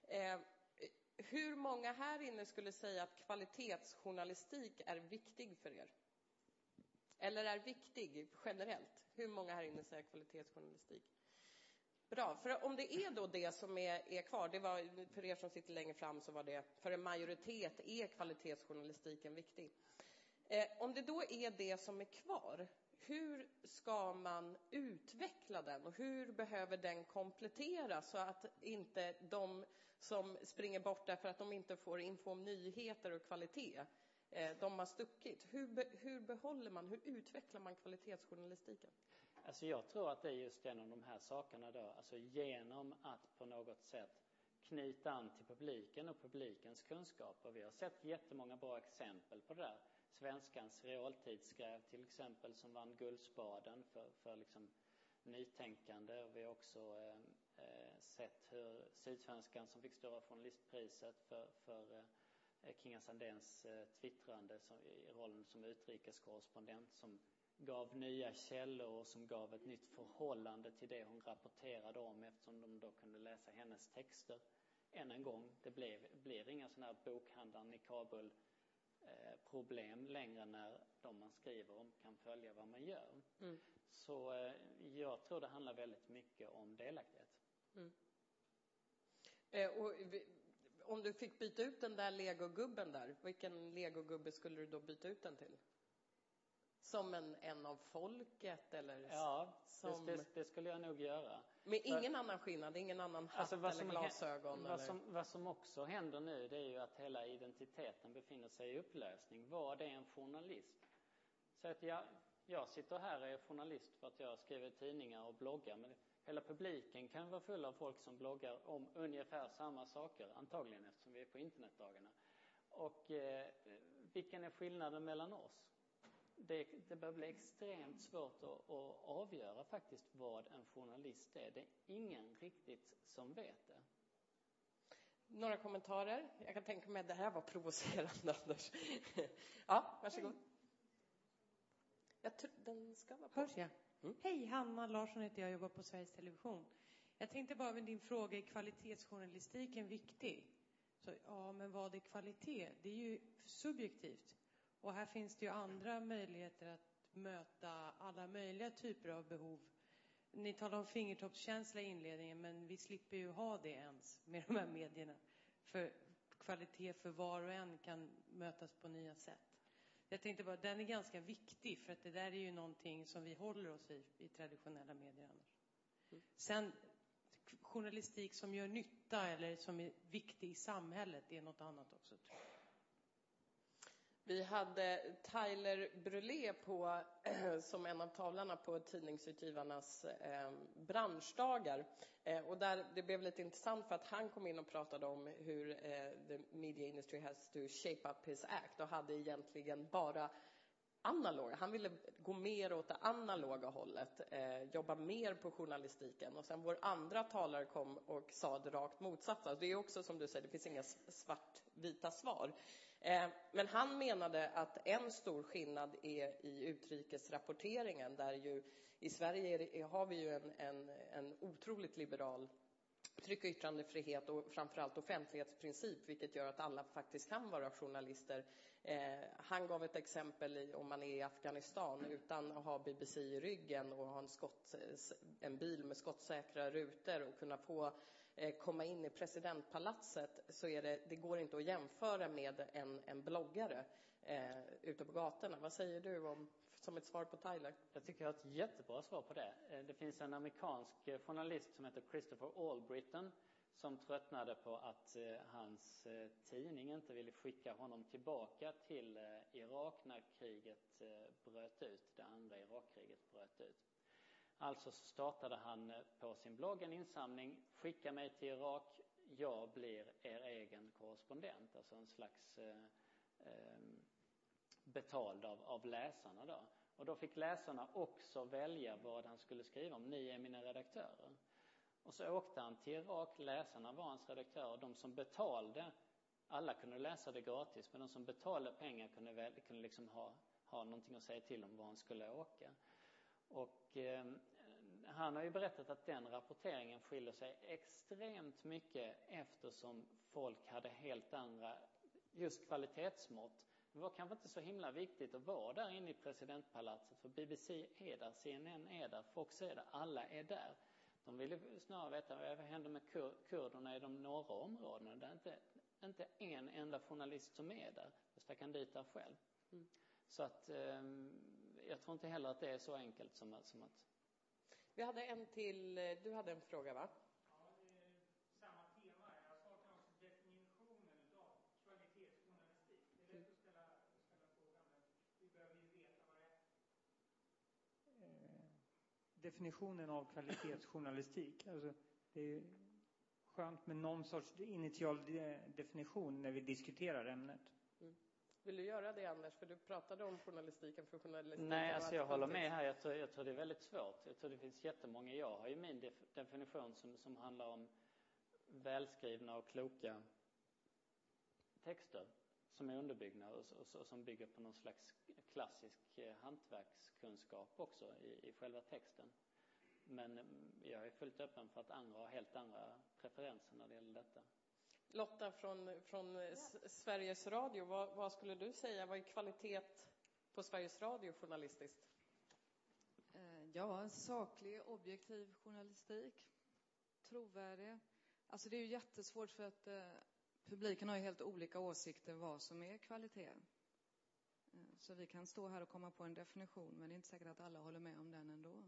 Hur många här inne skulle säga att kvalitetsjournalistik är viktig för er? Eller är viktig generellt? Hur många här inne säger kvalitetsjournalistik? Bra, för om det är då det som är kvar, det var för er som sitter längre fram så var det för en majoritet är kvalitetsjournalistiken viktig. Om det då är det som är kvar, hur ska man utveckla den och hur behöver den kompletteras så att inte de som springer bort därför att de inte får info om nyheter och kvalitet, de har stuckit. Hur behåller man, hur utvecklar man kvalitetsjournalistiken? Alltså jag tror att det är just en av de här sakerna då, alltså genom att på något sätt knyta an till publiken och publikens kunskaper. Vi har sett jättemånga bra exempel på det där. Svenskans realtidsskräv till exempel som vann Guldspaden för liksom nytänkande. Och vi har också sett hur Sydsvenskan som fick Stora journalistpriset för Kinga Sandéns twittrande i rollen som utrikeskorrespondent som gav nya källor och som gav ett nytt förhållande till det hon rapporterade om eftersom de då kunde läsa hennes texter. Än en gång, det blir inga sådana här bokhandlaren i Kabul problem längre när de man skriver om kan följa vad man gör. Mm. Så jag tror det handlar väldigt mycket om delaktighet. Mm. Och om du fick byta ut den där legogubben där, vilken legogubbe skulle du då byta ut den till? Som en av folket eller? Ja, som... det skulle jag nog göra. Men ingen annan skillnad, ingen annan hatt eller glasögon? Vad som också händer nu det är ju att hela identiteten befinner sig i upplösning. Vad är en journalist? Så att jag sitter här och är journalist för att jag skriver tidningar och bloggar. Men hela publiken kan vara full av folk som bloggar om ungefär samma saker. Antagligen eftersom vi är på internetdagarna. Och vilken är skillnaden mellan oss? Det bör bli extremt svårt att avgöra faktiskt vad en journalist är. Det är ingen riktigt som vet det. Några kommentarer? Jag kan tänka mig att det här var provocerande, Anders. Ja, varsågod. Den ska vara på. Hörs jag? Hej, Hanna Larsson heter jag, jobbar på Sveriges Television. Jag tänkte bara med din fråga, är kvalitetsjournalistiken viktig? Så, ja, men vad är kvalitet? Det är ju subjektivt. Och här finns det ju andra möjligheter att möta alla möjliga typer av behov. Ni talar om fingertoppskänsla i inledningen, men vi slipper ju ha det ens med de här medierna. För kvalitet för var och en kan mötas på nya sätt. Jag tänkte bara, den är ganska viktig för att det där är ju någonting som vi håller oss i traditionella medier annars. Sen journalistik som gör nytta eller som är viktig i samhället är något annat också, tror jag. Vi hade Tyler Brulé på, som en av talarna på Tidningsutgivarnas branschdagar. Och där det blev lite intressant för att han kom in och pratade om hur the media industry has to shape up his act och hade egentligen bara analog. Han ville gå mer åt det analoga hållet, jobba mer på journalistiken. Och sen vår andra talare kom och sa det rakt motsatta. Det är också som du säger, det finns inga svartvita svar. Men han menade att en stor skillnad är i utrikesrapporteringen, där ju i Sverige har vi ju en otroligt liberal tryck- och yttrandefrihet och framförallt offentlighetsprincip, vilket gör att alla faktiskt kan vara journalister. Han gav ett exempel om man är i Afghanistan utan att ha BBC i ryggen och ha en bil med skottsäkra rutor och kunna få komma in i presidentpalatset, så det går inte att jämföra med en bloggare ute på gatorna. Vad säger du som ett svar på Tyler? Jag tycker jag har ett jättebra svar på det. Det finns en amerikansk journalist som heter Christopher Albritton som tröttnade på att hans tidning inte ville skicka honom tillbaka till Irak när kriget bröt ut, det andra Irakkriget bröt ut. Alltså så startade han på sin blogg en insamling: skicka mig till Irak, jag blir er egen korrespondent. Alltså en slags betald av läsarna då. Och då fick läsarna också välja vad han skulle skriva om. Ni är mina redaktörer. Och så åkte han till Irak, läsarna var hans redaktörer. De som betalade, alla kunde läsa det gratis, men de som betalade pengar kunde liksom ha någonting att säga till om var han skulle åka. Och han har ju berättat att den rapporteringen skiljer sig extremt mycket eftersom folk hade helt andra just kvalitetsmått. Det var kanske inte så himla viktigt att vara där inne i presidentpalatset, för BBC är där, CNN är där, Fox är där, alla är där. De ville snarare veta vad händer med kurderna i de norra områdena. Det är inte en enda journalist som är där. Jag stack han dit där själv. Så att jag tror inte heller att det är så enkelt som att... Vi hade en till, du hade en fråga va? Ja, det är samma tema. Jag saknar också definitionen av kvalitetsjournalistik. Det är lätt att ställa frågan, men vi behöver ju veta vad det är. Definitionen av kvalitetsjournalistik. Alltså, det är skönt med någon sorts initial definition när vi diskuterar ämnet. Vill du göra det, Anders? För du pratade om journalistiken för journalistiken. Nej, alltså jag håller med här. Jag tror det är väldigt svårt. Jag tror det finns jättemånga. Jag har ju min definition som handlar om välskrivna och kloka texter som är underbyggda och som bygger på någon slags klassisk hantverkskunskap också i själva texten. Men jag är fullt öppen för att andra har helt andra preferenser när det gäller detta. Lotta från Sveriges Radio, vad skulle du säga? Vad är kvalitet på Sveriges Radio journalistiskt? Ja, saklig, objektiv journalistik. Trovärdig. Alltså det är ju jättesvårt för att publiken har ju helt olika åsikter vad som är kvalitet. Så vi kan stå här och komma på en definition, men det är inte säkert att alla håller med om den ändå.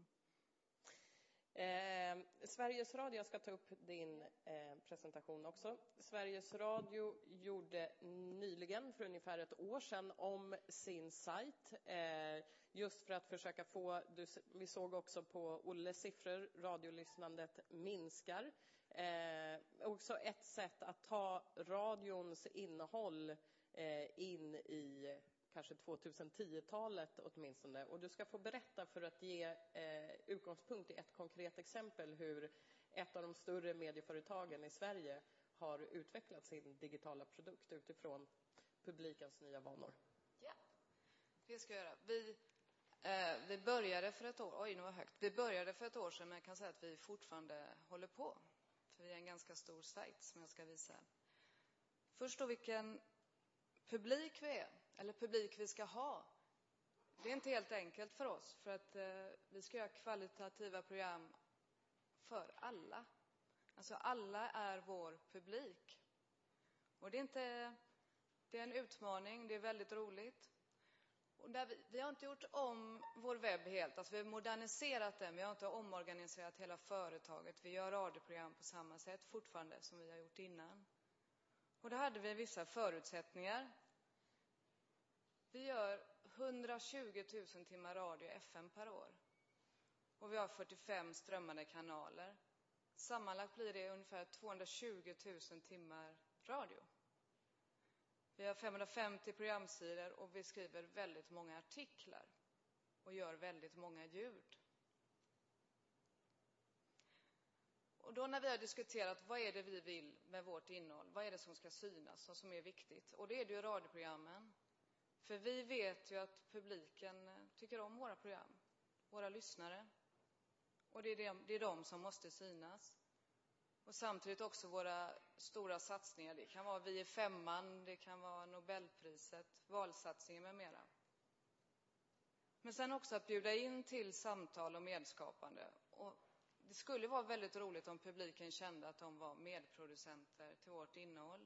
Sveriges Radio, jag ska ta upp din presentation också. Sveriges Radio gjorde nyligen, för ungefär ett år sedan, om sin sajt. Just för att försöka vi såg också på Olles siffror, radiolyssnandet minskar. Också ett sätt att ta radions innehåll in i kanske 2010-talet åtminstone. Och du ska få berätta för att ge utgångspunkt i ett konkret exempel hur ett av de större medieföretagen i Sverige har utvecklat sin digitala produkt utifrån publikens nya vanor. Ja, det ska jag göra. Vi började för ett år, Vi började för ett år sedan, men jag kan säga att vi fortfarande håller på. För vi är en ganska stor sajt som jag ska visa. Först då vilken publik vi är, eller publik vi ska ha. Det är inte helt enkelt för oss, för att vi ska göra kvalitativa program för alla. Alltså alla är vår publik. Och det är en utmaning, det är väldigt roligt. Och vi har inte gjort om vår webb helt, alltså vi har moderniserat den, vi har inte omorganiserat hela företaget. Vi gör radioprogram på samma sätt fortfarande som vi har gjort innan. Och då hade vi vissa förutsättningar. Vi gör 120 000 timmar radio FM per år. Och vi har 45 strömmande kanaler. Sammanlagt blir det ungefär 220 000 timmar radio. Vi har 550 programsidor och vi skriver väldigt många artiklar. Och gör väldigt många ljud. Och då när vi har diskuterat vad är det vi vill med vårt innehåll, vad är det som ska synas och som är viktigt. Och det är det ju radioprogrammen. För vi vet ju att publiken tycker om våra program, våra lyssnare. Och det är de som måste synas. Och samtidigt också våra stora satsningar. Det kan vara Vi i femman, det kan vara Nobelpriset, valsatsningen med mera. Men sen också att bjuda in till samtal och medskapande. Och det skulle vara väldigt roligt om publiken kände att de var medproducenter till vårt innehåll.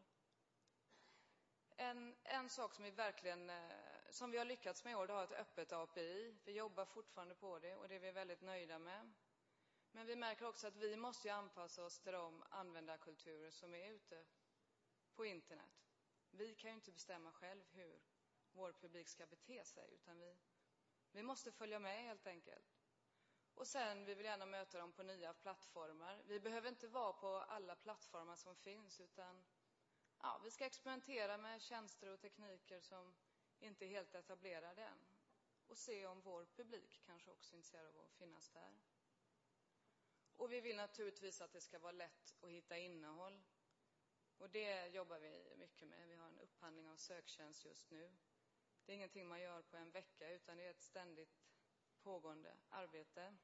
En sak som vi verkligen som vi har lyckats med i år, det har ett öppet API. Vi jobbar fortfarande på det och det är vi väldigt nöjda med. Men vi märker också att vi måste anpassa oss till de användarkulturer som är ute på internet. Vi kan ju inte bestämma själv hur vår publik ska bete sig, utan vi måste följa med helt enkelt. Och sen, vi vill gärna möta dem på nya plattformar. Vi behöver inte vara på alla plattformar som finns, utan vi ska experimentera med tjänster och tekniker som inte är helt etablerade än. Och se om vår publik kanske också är intresserad av att finnas där. Och vi vill naturligtvis att det ska vara lätt att hitta innehåll. Och det jobbar vi mycket med. Vi har en upphandling av söktjänst just nu. Det är ingenting man gör på en vecka, utan det är ett ständigt pågående arbete.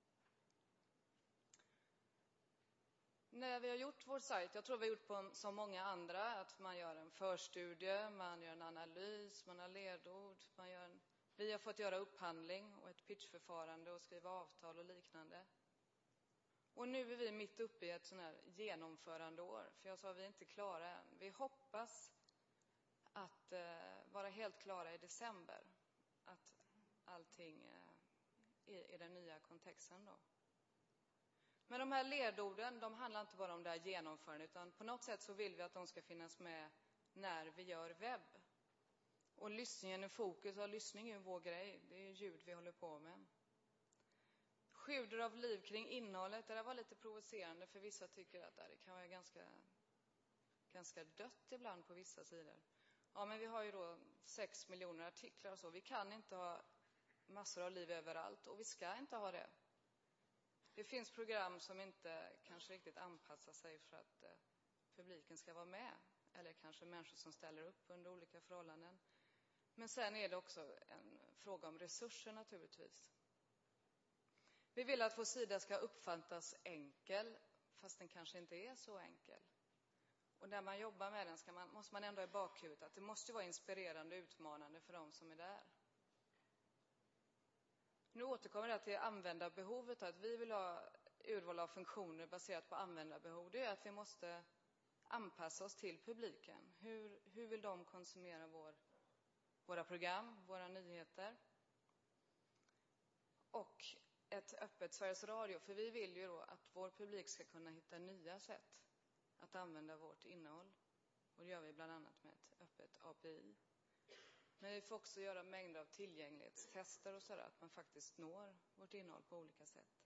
När vi har gjort vår sajt, jag tror vi har gjort som många andra, att man gör en förstudie, man gör en analys, man har ledord, vi har fått göra upphandling och ett pitchförfarande och skriva avtal och liknande. Och nu är vi mitt uppe i ett sån här genomförandeår, för jag sa att vi är inte klara än. Vi hoppas att vara helt klara i december, att allting i den nya kontexten då. Men de här ledorden, de handlar inte bara om det här genomförandet, utan på något sätt så vill vi att de ska finnas med när vi gör webb. Och lyssningen i fokus, och lyssning är ju vår grej, det är ljud vi håller på med. Sjuder av liv kring innehållet, det där var lite provocerande, för vissa tycker att det kan vara ganska dött ibland på vissa sidor. Ja, men vi har ju då 6 miljoner artiklar och så, vi kan inte ha massor av liv överallt, och vi ska inte ha det. Det finns program som inte kanske riktigt anpassar sig för att publiken ska vara med. Eller kanske människor som ställer upp under olika förhållanden. Men sen är det också en fråga om resurser naturligtvis. Vi vill att vår sida ska uppfattas enkel, fast den kanske inte är så enkel. Och när man jobbar med den måste man ändå ha i bakhuvudet att det måste vara inspirerande och utmanande för de som är där. Nu återkommer det till användarbehovet, att vi vill ha urval av funktioner baserat på användarbehov. Det är att vi måste anpassa oss till publiken. Hur vill de konsumera våra program, våra nyheter? Och ett öppet Sveriges Radio, för vi vill ju då att vår publik ska kunna hitta nya sätt att använda vårt innehåll. Och det gör vi bland annat med ett öppet API. Men vi får också göra mängder av tillgänglighetstester och sådär, att man faktiskt når vårt innehåll på olika sätt.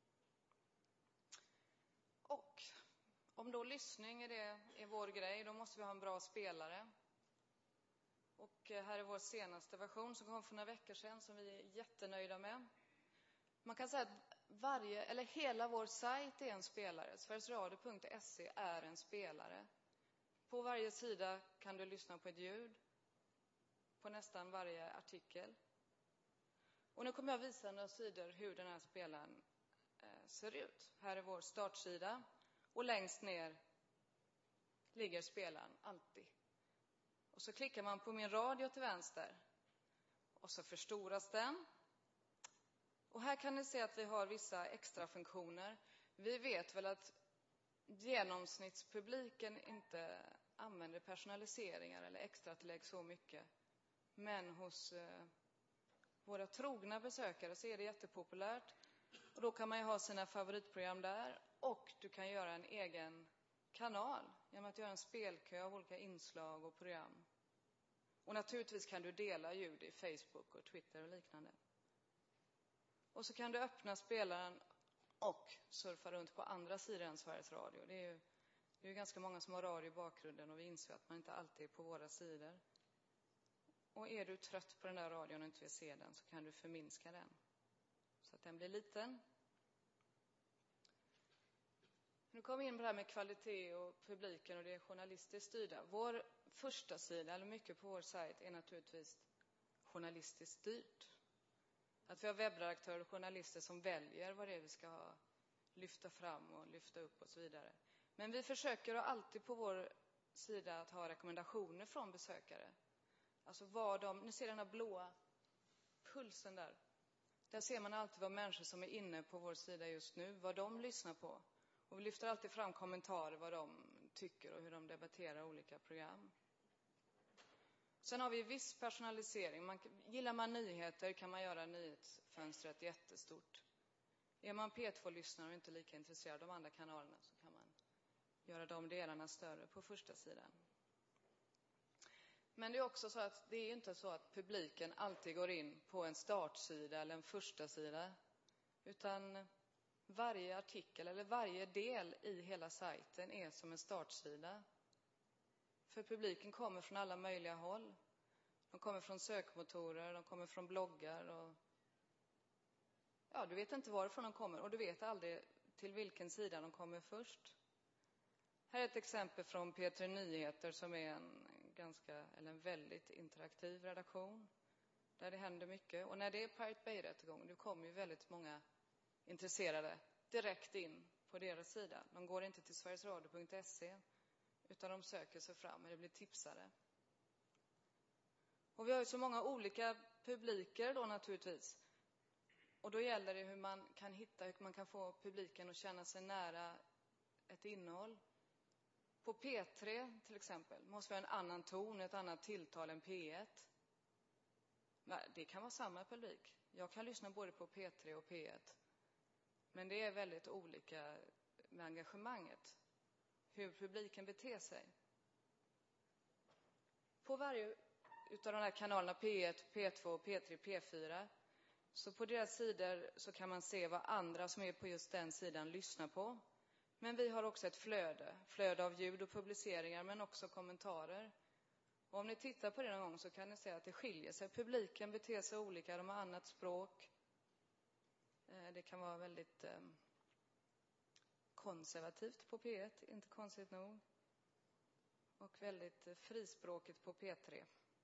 Och om då lyssning är vår grej, då måste vi ha en bra spelare. Och här är vår senaste version som kom för några veckor sedan, som vi är jättenöjda med. Man kan säga att hela vår sajt är en spelare. Sverigesradio.se är en spelare. På varje sida kan du lyssna på ett ljud. På nästan varje artikel. Och nu kommer jag visa några sidor hur den här spelaren ser ut. Här är vår startsida. Och längst ner ligger spelaren alltid. Och så klickar man på min radio till vänster. Och så förstoras den. Och här kan ni se att vi har vissa extra funktioner. Vi vet väl att genomsnittspubliken inte använder personaliseringar eller extra tillägg så mycket. Men hos våra trogna besökare så är det jättepopulärt. Och då kan man ju ha sina favoritprogram där. Och du kan göra en egen kanal genom att göra en spelkö av olika inslag och program. Och naturligtvis kan du dela ljud i Facebook och Twitter och liknande. Och så kan du öppna spelaren och surfa runt på andra sidor än Sveriges Radio. Det är ju ganska många som har radio i bakgrunden och vi inser att man inte alltid är på våra sidor. Och är du trött på den där radion och inte vill se den så kan du förminska den. Så att den blir liten. Nu kommer vi in på det här med kvalitet och publiken och det journalistiskt styrda. Vår första sida, eller mycket på vår sajt, är naturligtvis journalistiskt styrt. Att vi har webbredaktörer och journalister som väljer vad det är vi ska lyfta fram och lyfta upp och så vidare. Men vi försöker alltid på vår sida att ha rekommendationer från besökare. Alltså ni ser den här blåa pulsen där. Där ser man alltid vad människor som är inne på vår sida just nu, vad de lyssnar på. Och vi lyfter alltid fram kommentarer vad de tycker och hur de debatterar olika program. Sen har vi viss personalisering. Gillar man nyheter kan man göra nyhetsfönstret jättestort. Är man P2-lyssnare och inte lika intresserad av de andra kanalerna så kan man göra de delarna större på första sidan. Men det är också så att det är inte så att publiken alltid går in på en startsida eller en första sida. Utan varje artikel eller varje del i hela sajten är som en startsida. För publiken kommer från alla möjliga håll. De kommer från sökmotorer, de kommer från bloggar och du vet inte varifrån de kommer och du vet aldrig till vilken sida de kommer först. Här är ett exempel från P3 Nyheter som är en väldigt interaktiv redaktion där det händer mycket. Och när det är Pirate Bay-rättegång, då kommer ju väldigt många intresserade direkt in på deras sida. De går inte till sverigesradio.se utan de söker sig fram eller blir tipsade. Och vi har ju så många olika publiker då naturligtvis. Och då gäller det hur man kan få publiken att känna sig nära ett innehåll. På P3 till exempel måste vi ha en annan ton, ett annat tilltal än P1. Det kan vara samma publik. Jag kan lyssna både på P3 och P1. Men det är väldigt olika med engagemanget. Hur publiken beter sig. På varje utav de här kanalerna P1, P2, P3, P4. Så på deras sidor så kan man se vad andra som är på just den sidan lyssnar på. Men vi har också ett flöde av ljud och publiceringar men också kommentarer. Och om ni tittar på det någon gång så kan ni se att det skiljer sig. Publiken beter sig olika, de har annat språk. Det kan vara väldigt konservativt på P1, inte konstigt nog. Och väldigt frispråkigt på P3.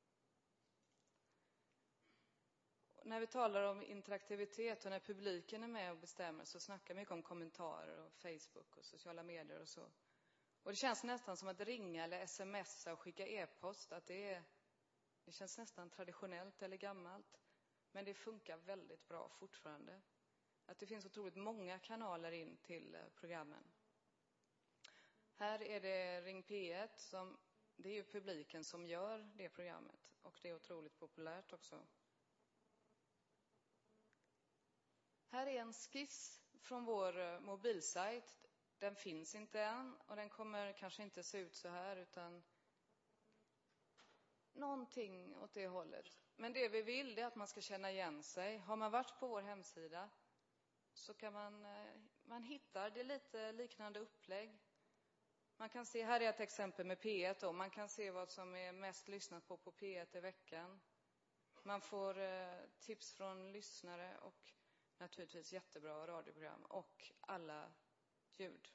När vi talar om interaktivitet och när publiken är med och bestämmer så snackar vi mycket om kommentarer och Facebook och sociala medier och så. Och det känns nästan som att ringa eller smsa och skicka e-post. Att det känns nästan traditionellt eller gammalt. Men det funkar väldigt bra fortfarande. Att det finns otroligt många kanaler in till programmen. Här är det Ring P1 det är ju publiken som gör det programmet. Och det är otroligt populärt också. Här är en skiss från vår mobilsajt. Den finns inte än och den kommer kanske inte se ut så här utan någonting åt det hållet. Men det vi vill är att man ska känna igen sig. Har man varit på vår hemsida så kan man hittar det lite liknande upplägg. Man kan se, här är ett exempel med P1 då. Man kan se vad som är mest lyssnat på P1 i veckan. Man får tips från lyssnare och naturligtvis jättebra radioprogram och alla ljud.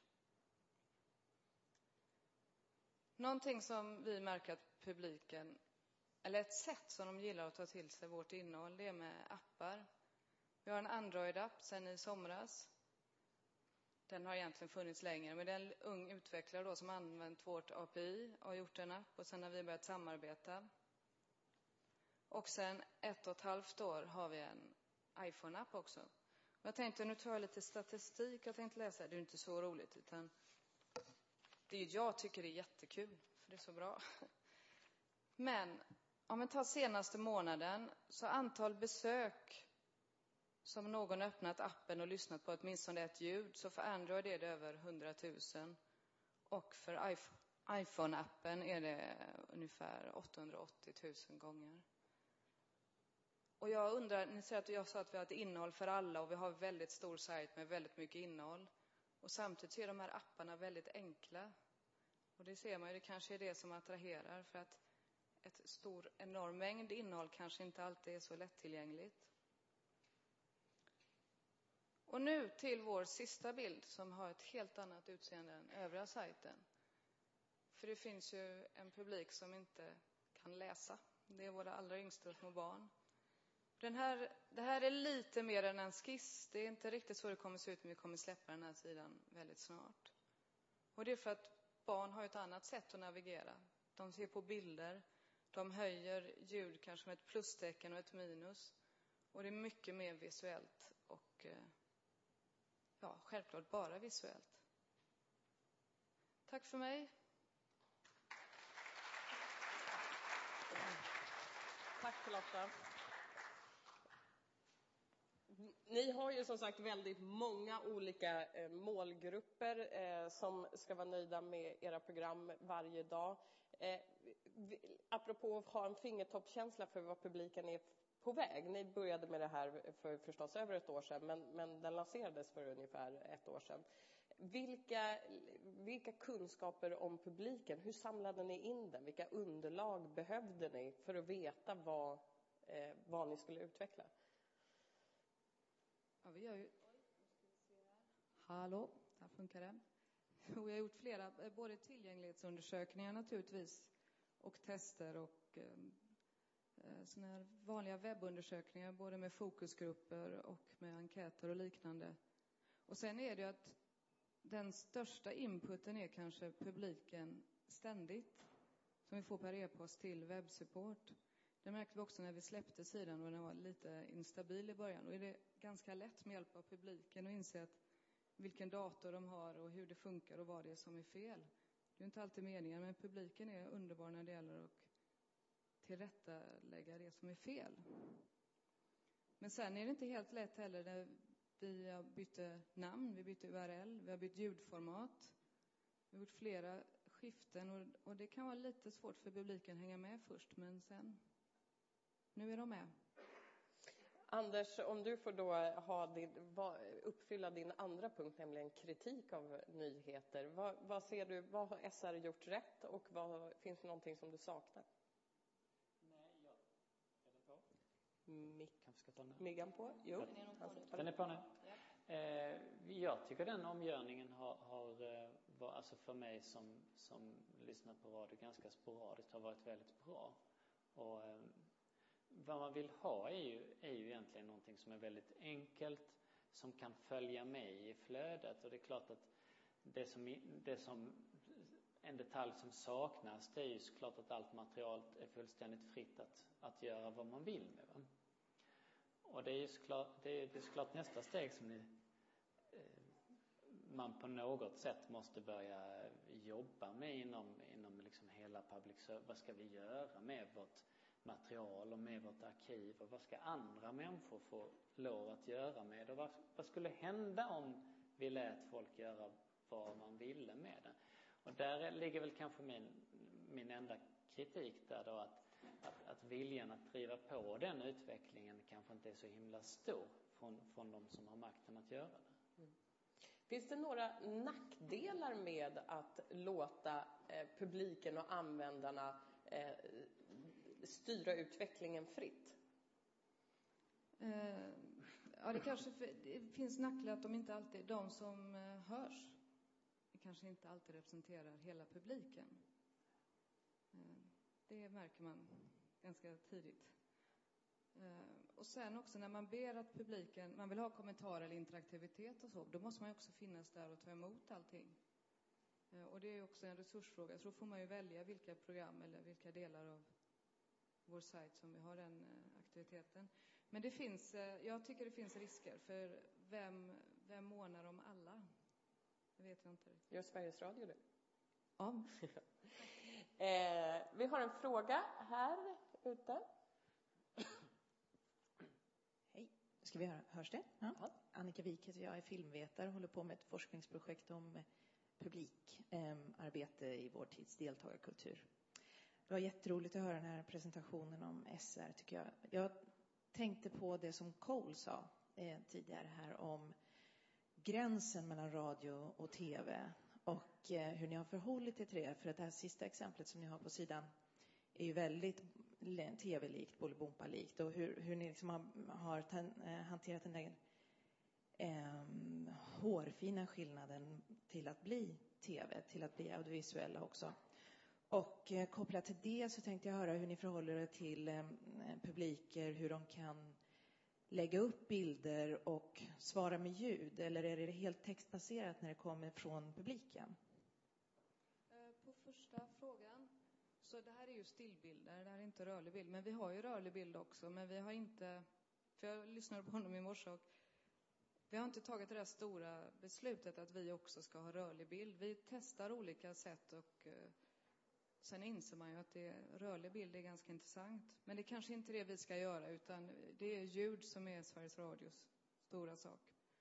Någonting som vi märker att publiken, eller ett sätt som de gillar att ta till sig vårt innehåll, det är med appar. Vi har en Android-app sedan i somras. Den har egentligen funnits längre, men det är en ung utvecklare då som använt vårt API och gjort en app och sen har vi börjat samarbeta. Och sen 1,5 år har vi en iPhone-app också. Jag tänkte, nu tar jag lite statistik. Jag tänkte läsa, det är inte så roligt utan jag tycker det är jättekul för det är så bra. Men om vi tar senaste månaden så antal besök som någon öppnat appen och lyssnat på åtminstone ett ljud, så för Android är det över 100 000 och för iPhone-appen är det ungefär 880 000 gånger. Och jag undrar, ni säger att jag sa att vi har ett innehåll för alla och vi har en väldigt stor sajt med väldigt mycket innehåll. Och samtidigt så är de här apparna väldigt enkla. Och det ser man ju, det kanske är det som attraherar, för att ett enorm mängd innehåll kanske inte alltid är så lättillgängligt. Och nu till vår sista bild som har ett helt annat utseende än övriga sajten. För det finns ju en publik som inte kan läsa. Det är våra allra yngsta små barn. Det här är lite mer än en skiss. Det är inte riktigt så det kommer se ut, men vi kommer släppa den här sidan väldigt snart. Och det är för att barn har ett annat sätt att navigera. De ser på bilder. De höjer ljud kanske med ett plustecken och ett minus. Och det är mycket mer visuellt och självklart bara visuellt. Tack för mig. Tack Charlotta. Ni har ju som sagt väldigt många olika målgrupper som ska vara nöjda med era program varje dag. Apropå att ha en fingertoppskänsla för vad publiken är på väg. Ni började med det här för förstås över ett år sedan, men den lanserades för ungefär ett år sedan. Vilka kunskaper om publiken, hur samlade ni in den? Vilka underlag behövde ni för att veta vad ni skulle utveckla? Ja, vi har ju... Hallå, här funkar det. Vi har gjort flera, både tillgänglighetsundersökningar naturligtvis och tester och såna här vanliga webbundersökningar, både med fokusgrupper och med enkäter och liknande. Och sen är det ju att den största inputen är kanske publiken ständigt, som vi får per e-post till webbsupport. Det märkte vi också när vi släppte sidan och den var lite instabil i början. Och är det ganska lätt med hjälp av publiken att inse att vilken dator de har och hur det funkar och vad det är som är fel. Det är inte alltid meningen, men publiken är underbar när det gäller att tillrättalägga det som är fel. Men sen är det inte helt lätt heller när vi har bytt namn, vi bytte URL, vi har bytt ljudformat. Vi har gjort flera skiften och det kan vara lite svårt för publiken att hänga med först, men sen, nu är de med. Anders, om du får då uppfylla din andra punkt, nämligen kritik av nyheter. Vad ser du, vad har SR gjort rätt och finns det någonting som du saknar? Nej, är den på? Kanske ska ta miggan på? Jo. Den är på nu. Jag tycker den omgörningen var alltså för mig som lyssnar på radio ganska sporadiskt har varit väldigt bra. Och vad man vill ha är ju egentligen någonting som är väldigt enkelt, som kan följa med i flödet. Och det är klart att det som en detalj som saknas, det är ju såklart att allt material är fullständigt fritt att göra vad man vill med. Va? Och det är ju såklart nästa steg som man på något sätt måste börja jobba med inom liksom hela public service. Vad ska vi göra med vårt material och med vårt arkiv, och vad ska andra människor få lov att göra med det? Vad skulle hända om vi lät folk göra vad man ville med det? Och där ligger väl kanske min enda kritik där då, att viljan att driva på den utvecklingen kanske inte är så himla stor från de som har makten att göra det. Finns det några nackdelar med att låta publiken och användarna styra utvecklingen fritt? Ja, det finns nackdelar att de inte alltid, de som hörs, kanske inte alltid representerar hela publiken. Det märker man ganska tidigt. Och sen också när man ber att publiken, man vill ha kommentarer eller interaktivitet och så, då måste man ju också finnas där och ta emot allting. Och det är också en resursfråga, så då får man ju välja vilka program eller vilka delar av vår sajt som vi har den aktiviteten. Men det finns, jag tycker det finns risker, för vem månar om alla? Det vet jag inte. Gör Sveriges Radio det? Ja. Vi har en fråga här ute. Hej, ska vi höra? Hörs det? Ja. Annika Wik heter jag, är filmvetare och håller på med ett forskningsprojekt om publik. arbete i vår tids deltagarkultur. Det var jätteroligt att höra den här presentationen om SR, tycker jag. Jag tänkte på det som Cole sa tidigare här om gränsen mellan radio och tv och hur ni har förhållit er till det. För att det här sista exemplet som ni har på sidan är ju väldigt tv-likt, Bolibompa-likt. Och hur ni liksom har hanterat den där hårfina skillnaden till att bli tv, till att bli audiovisuella också. Och kopplat till det så tänkte jag höra hur ni förhåller er till publiker, hur de kan lägga upp bilder och svara med ljud, eller är det helt textbaserat när det kommer från publiken? På första frågan, så det här är ju stillbilder, det här är inte rörlig bild, men vi har ju rörlig bild också, men vi har inte, för jag lyssnade på honom i morse och vi har inte tagit det där stora beslutet att vi också ska ha rörlig bild. Vi testar olika sätt och sen inser man ju att rörlig bild är ganska intressant. Men det är kanske inte det vi ska göra, utan det är ljud som är Sveriges Radios stora sak.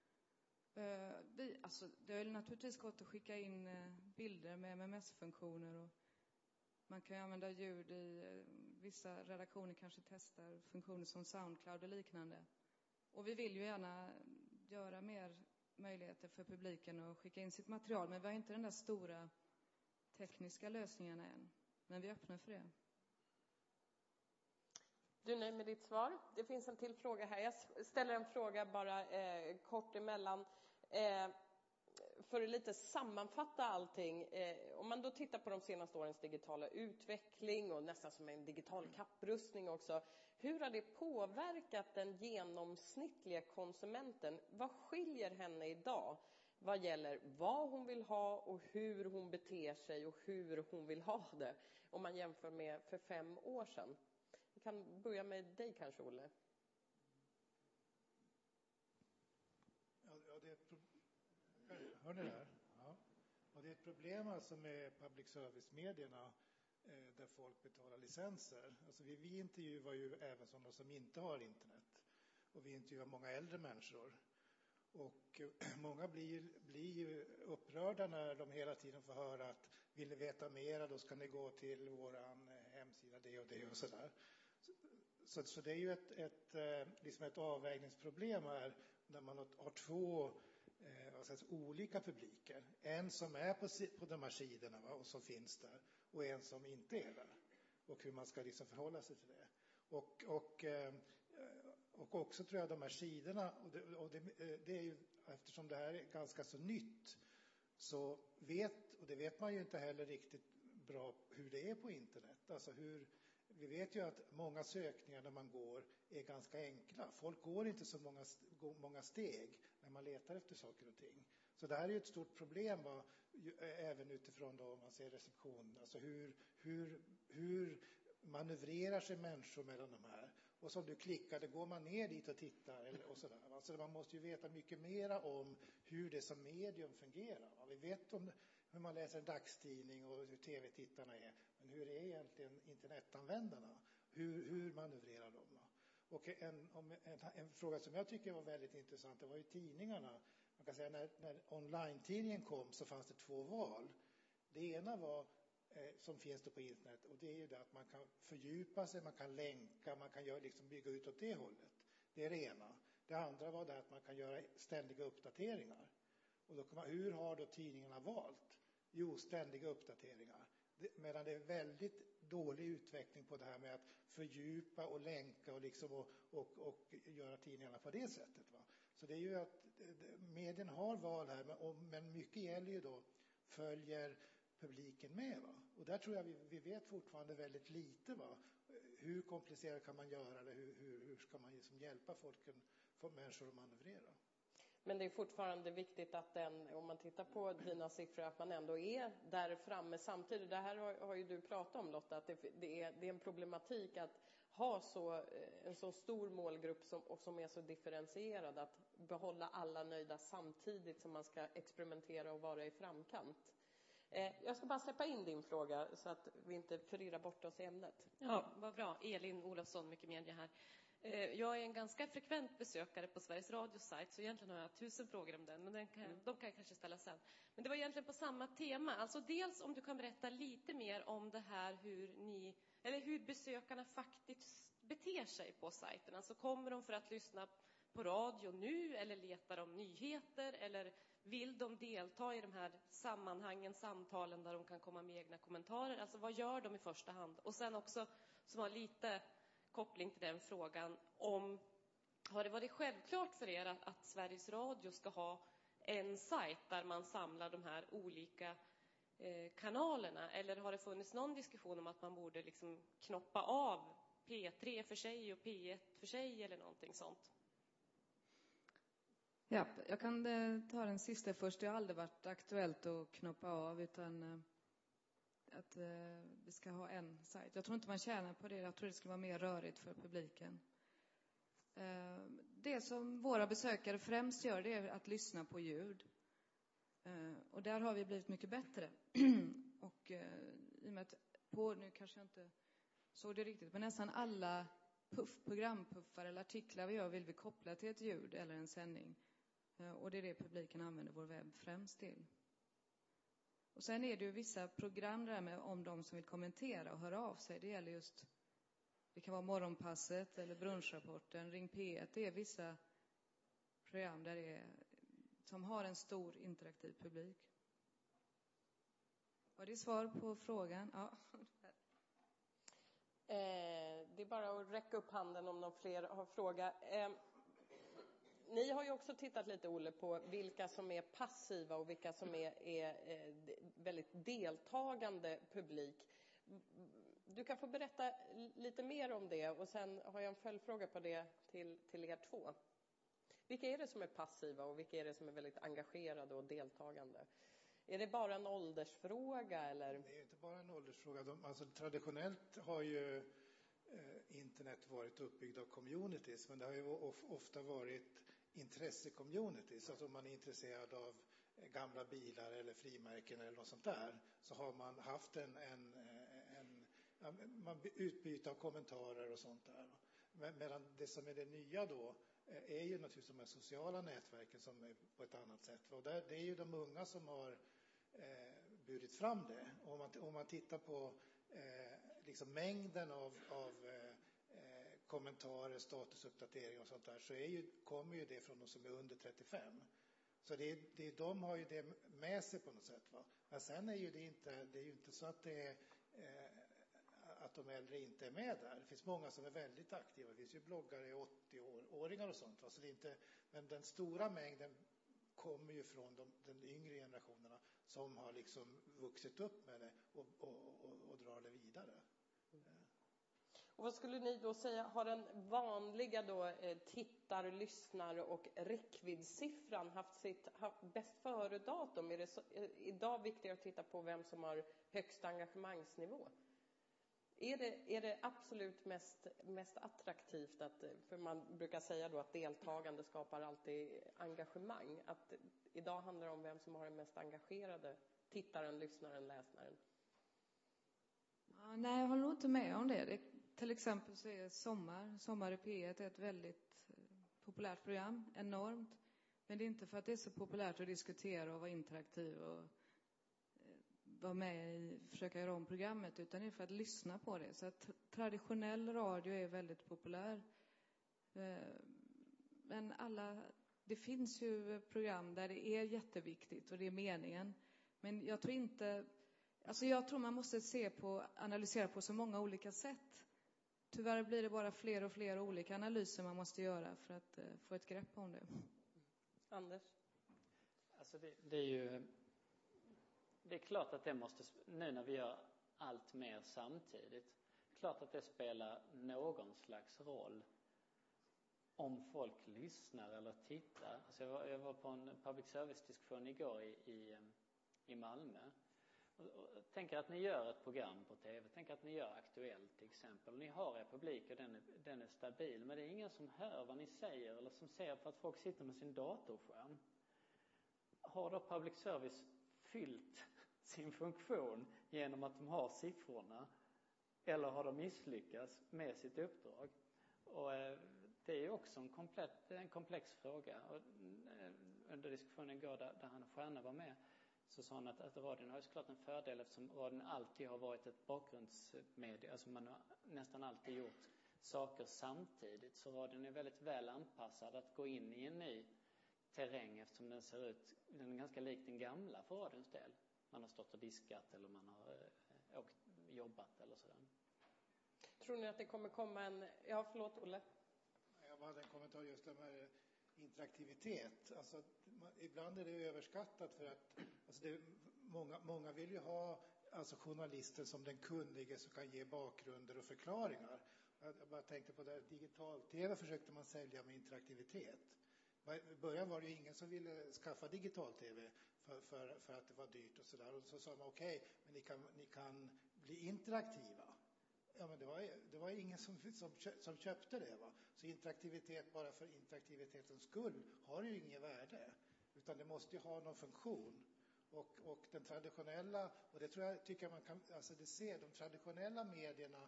Det har naturligtvis gått att skicka in bilder med MMS-funktioner. Och man kan ju använda ljud i vissa redaktioner, kanske testar funktioner som Soundcloud och liknande. Och vi vill ju gärna göra mer möjligheter för publiken att skicka in sitt material. Men vi har inte den där stora tekniska lösningarna än. Men vi är öppna för det. Du är nöjd med ditt svar? Det finns en till fråga här. Jag ställer en fråga bara kort emellan. För att lite sammanfatta allting. Om man då tittar på de senaste årens digitala utveckling och nästan som en digital kapprustning också. Hur har det påverkat den genomsnittliga konsumenten? Vad skiljer henne idag vad gäller vad hon vill ha och hur hon beter sig och hur hon vill ha det? Om man jämför med för 5 år sedan. Vi kan börja med dig kanske, Olle. Hör ni där? Ja. Och det är ett problem alltså med public service-medierna där folk betalar licenser. Alltså vi intervjuar ju även sådana som inte har internet. Och vi intervjuar många äldre människor. Och många blir ju upprörda när de hela tiden får höra att vill ni veta mera, då ska ni gå till våran hemsida det och sådär. Så det är ju ett avvägningsproblem här när man har två olika publiker. En som är på de här sidorna och som finns där och en som inte är där. Och hur man ska liksom förhålla sig till det. Och också tror jag de här sidorna, och det är ju eftersom det här är ganska så nytt, så det vet man ju inte heller riktigt bra hur det är på internet. Alltså vi vet ju att många sökningar när man går är ganska enkla. Folk går inte så många steg när man letar efter saker och ting. Så det här är ju ett stort problem även utifrån då man ser reception. Alltså hur manövrerar sig människor mellan de här. Och som du klickade, går man ner dit och tittar och sådär. Alltså man måste ju veta mycket mera om hur det som medium fungerar. Vi vet om hur man läser en dagstidning och hur tv-tittarna är. Men hur är egentligen internetanvändarna? Hur manövrerar de? Och en fråga som jag tycker var väldigt intressant, det var ju tidningarna. Man kan säga när online-tidningen kom så fanns det 2 val. Det ena var som finns det på internet, och det är ju det att man kan fördjupa sig, man kan länka, man kan liksom bygga ut åt det hållet. Det är det ena. Det andra var det att man kan göra ständiga uppdateringar. Och då hur har då tidningarna valt? Jo, ständiga uppdateringar. Medan det är väldigt dålig utveckling på det här med att fördjupa och länka och göra tidningarna på det sättet. Va? Så det är ju att medien har val här, men mycket gäller ju då följer publiken med. Va? Och där tror jag vi vet fortfarande väldigt lite. Va? Hur komplicerat kan man göra det? Hur ska man liksom hjälpa människor att manövrera? Men det är fortfarande viktigt att om man tittar på dina siffror, att man ändå är där framme samtidigt. Det här har ju du pratat om, Lotta, att det är en problematik att ha en så stor målgrupp som är så differentierad, att behålla alla nöjda samtidigt som man ska experimentera och vara i framkant. Jag ska bara släppa in din fråga så att vi inte förirrar bort oss i ämnet. Ja, vad bra. Elin Olofsson, mycket media här. Jag är en ganska frekvent besökare på Sveriges Radios sajt, så egentligen har jag 1000 frågor om den, men de kan jag kanske ställa sen. Men det var egentligen på samma tema. Alltså dels om du kan berätta lite mer om det här hur besökarna faktiskt beter sig på sajten. Alltså kommer de för att lyssna på radio nu, eller letar de nyheter, eller vill de delta i de här sammanhangen, samtalen där de kan komma med egna kommentarer? Alltså vad gör de i första hand? Och sen också, som har lite koppling till den frågan, har det varit självklart för er att Sveriges Radio ska ha en sajt där man samlar de här olika kanalerna? Eller har det funnits någon diskussion om att man borde liksom knoppa av P3 för sig och P1 för sig eller någonting sånt? Ja, jag kan ta den sista först. Det har aldrig varit aktuellt att knoppa av, utan att vi ska ha en sajt. Jag tror inte man tjänar på det. Jag tror det ska vara mer rörigt för publiken. Det som våra besökare främst gör, det är att lyssna på ljud. Och där har vi blivit mycket bättre. Och i och med att nu kanske jag inte såg det riktigt, men nästan alla programpuffar eller artiklar vi gör vill vi koppla till ett ljud eller en sändning. Och det är det publiken använder vår webb främst till. Och sen är det ju vissa program där med om de som vill kommentera och höra av sig. Det gäller just, det kan vara Morgonpasset eller Brunchrapporten, Ring P1. Det är vissa program där som har en stor interaktiv publik. Var det svar på frågan? Ja. Det är bara att räcka upp handen om någon fler har fråga. Ni har ju också tittat lite, Olle, på vilka som är passiva och vilka som är väldigt deltagande publik. Du kan få berätta lite mer om det, och sen har jag en följdfråga på det till er två. Vilka är det som är passiva och vilka är det som är väldigt engagerade och deltagande? Är det bara en åldersfråga eller? Det är inte bara en åldersfråga. Alltså, traditionellt har ju internet varit uppbyggd av communities, men det har ju ofta varit intresse-communities. Alltså om man är intresserad av gamla bilar eller frimärken eller något sånt där, så har man haft man utbyter av kommentarer och sånt där. Medan det som är det nya då är ju naturligtvis de här sociala nätverken som är på ett annat sätt. Och det är ju de unga som har burit fram det. Om man tittar på liksom mängden av kommentarer, statusuppdateringar och sånt där, så kommer ju det från de som är under 35. Så de har ju det med sig på något sätt. Va? Men sen är ju det är ju inte så att att de äldre inte är med där. Det finns många som är väldigt aktiva. Det finns ju bloggare, 80-åringar och sånt. Va? Så det är inte, men den stora mängden kommer ju från den yngre generationerna som har liksom vuxit upp med det och drar det vidare. Och vad skulle ni då säga, har den vanliga då tittar-, lyssnar- och räckviddssiffran haft bäst före-datum? Är det idag viktigare att titta på vem som har högsta engagemangsnivå? Är det absolut mest attraktivt för man brukar säga då att deltagande skapar alltid engagemang, att idag handlar det om vem som har den mest engagerade tittaren, lyssnaren, läsaren? Ja, nej, jag håller nog inte med om det. Till exempel så är Sommar i P1 ett väldigt populärt program, enormt. Men det är inte för att det är så populärt att diskutera och vara interaktiv och vara med försöka göra om programmet, utan det är för att lyssna på det. Så att traditionell radio är väldigt populär. Men det finns ju program där det är jätteviktigt och det är meningen. Men jag tror man måste analysera på så många olika sätt. Tyvärr blir det bara fler och fler olika analyser man måste göra för att få ett grepp om det. Anders? Alltså det är klart att det måste, nu när vi gör allt mer samtidigt, klart att det spelar någon slags roll om folk lyssnar eller tittar. Alltså jag var på en public service-diskussion igår i Malmö. Och tänker att ni gör ett program på tv, tänker att ni gör Aktuellt till exempel. Ni har er publik och den är stabil, men det är ingen som hör vad ni säger eller som ser för att folk sitter med sin datorskärm. Har då public service fyllt sin funktion genom att de har siffrorna, eller har de misslyckats med sitt uppdrag? Och det är ju också en komplex fråga. Och under diskussionen igår där Hanna Stjärna var med, så sa han att radion har ju såklart en fördel eftersom radion alltid har varit ett bakgrundsmedia. Alltså man har nästan alltid gjort saker samtidigt. Så radion är väldigt väl anpassad att gå in i en ny terräng eftersom den är ganska lik den gamla för radions del. Man har stått och diskat eller man har jobbat eller sådär. Tror ni att det kommer komma en... Ja, förlåt Olle. Jag hade en kommentar just om interaktivitet. Alltså, ibland är det överskattat för att alltså många vill ju ha alltså journalister som den kunnige som kan ge bakgrunder och förklaringar. Jag bara tänkte på det, digital-tv försökte man sälja med interaktivitet. I början var det ju ingen som ville skaffa digital-tv för att det var dyrt och sådär. Och så sa man okej, men ni kan bli interaktiva. Ja, men det var ingen som köpte det. Va? Så interaktivitet bara för interaktivitetens skull har ju inget värde. Utan det måste ju ha någon funktion. Och den traditionella, och det tycker jag man kan se, de traditionella medierna,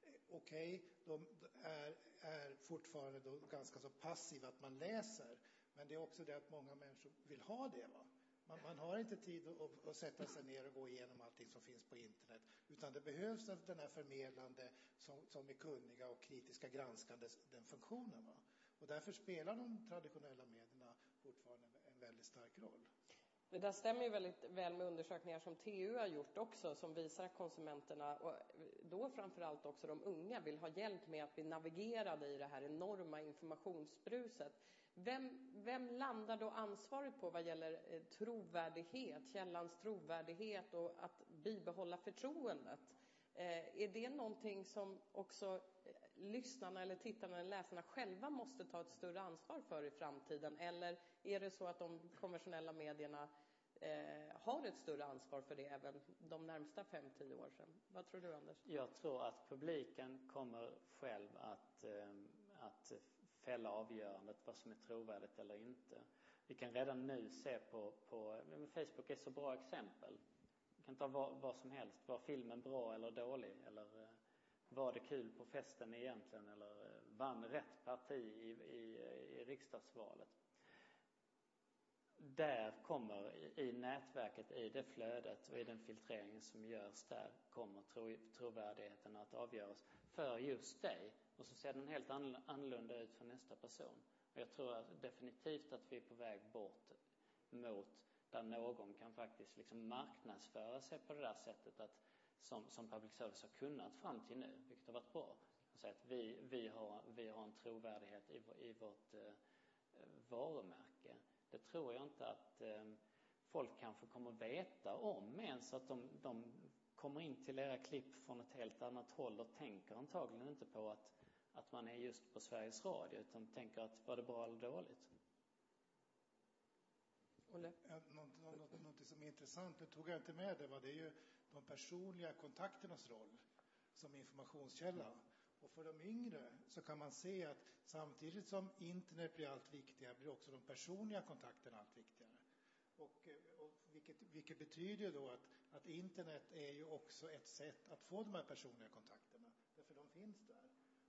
de är fortfarande då ganska så passiva att man läser. Men det är också det att många människor vill ha det. Va? Man har inte tid att sätta sig ner och gå igenom allting som finns på internet. Utan det behövs den här förmedlande som är kunniga och kritiska granskande den funktionen. Va? Och därför spelar de traditionella medierna fortfarande en väldigt stark roll. Det där stämmer ju väldigt väl med undersökningar som TU har gjort också, som visar att konsumenterna, och då framförallt också de unga, vill ha hjälp med att bli navigerade i det här enorma informationsbruset. Vem landar då ansvaret på vad gäller trovärdighet, källans trovärdighet och att bibehålla förtroendet? Är det någonting som också lyssnarna eller tittarna eller läsarna själva måste ta ett större ansvar för i framtiden? Eller är det så att de konventionella medierna har ett större ansvar för det även de närmsta 5-10 år sedan? Vad tror du, Anders? Jag tror att publiken kommer själv att fälla avgörandet vad som är trovärdigt eller inte. Vi kan redan nu se på Facebook är så bra exempel. Vi kan ta vad som helst. Var filmen bra eller dålig? Eller var det kul på festen egentligen? Eller vann rätt parti i riksdagsvalet? Där kommer i nätverket, i det flödet och i den filtreringen som görs där, kommer trovärdigheten att avgöras för just dig. Och så ser den helt annorlunda ut för nästa person. Och jag tror definitivt att vi är på väg bort mot där någon kan faktiskt liksom marknadsföra sig på det där sättet att, som public service har kunnat fram till nu, vilket har varit bra. Så att vi har en trovärdighet i vårt varumärke. Det tror jag inte att folk kanske kommer veta om ens, att de kommer in till era klipp från ett helt annat håll och tänker antagligen inte på att man är just på Sveriges Radio, utan tänker att var det bra eller dåligt. Något som är intressant, det tog jag inte med det är ju de personliga kontakternas roll som informationskälla. Och för de yngre så kan man se att samtidigt som internet blir allt viktigare blir också de personliga kontakterna allt viktigare. Och vilket betyder då att internet är ju också ett sätt att få de här personliga kontakterna. Därför de finns där.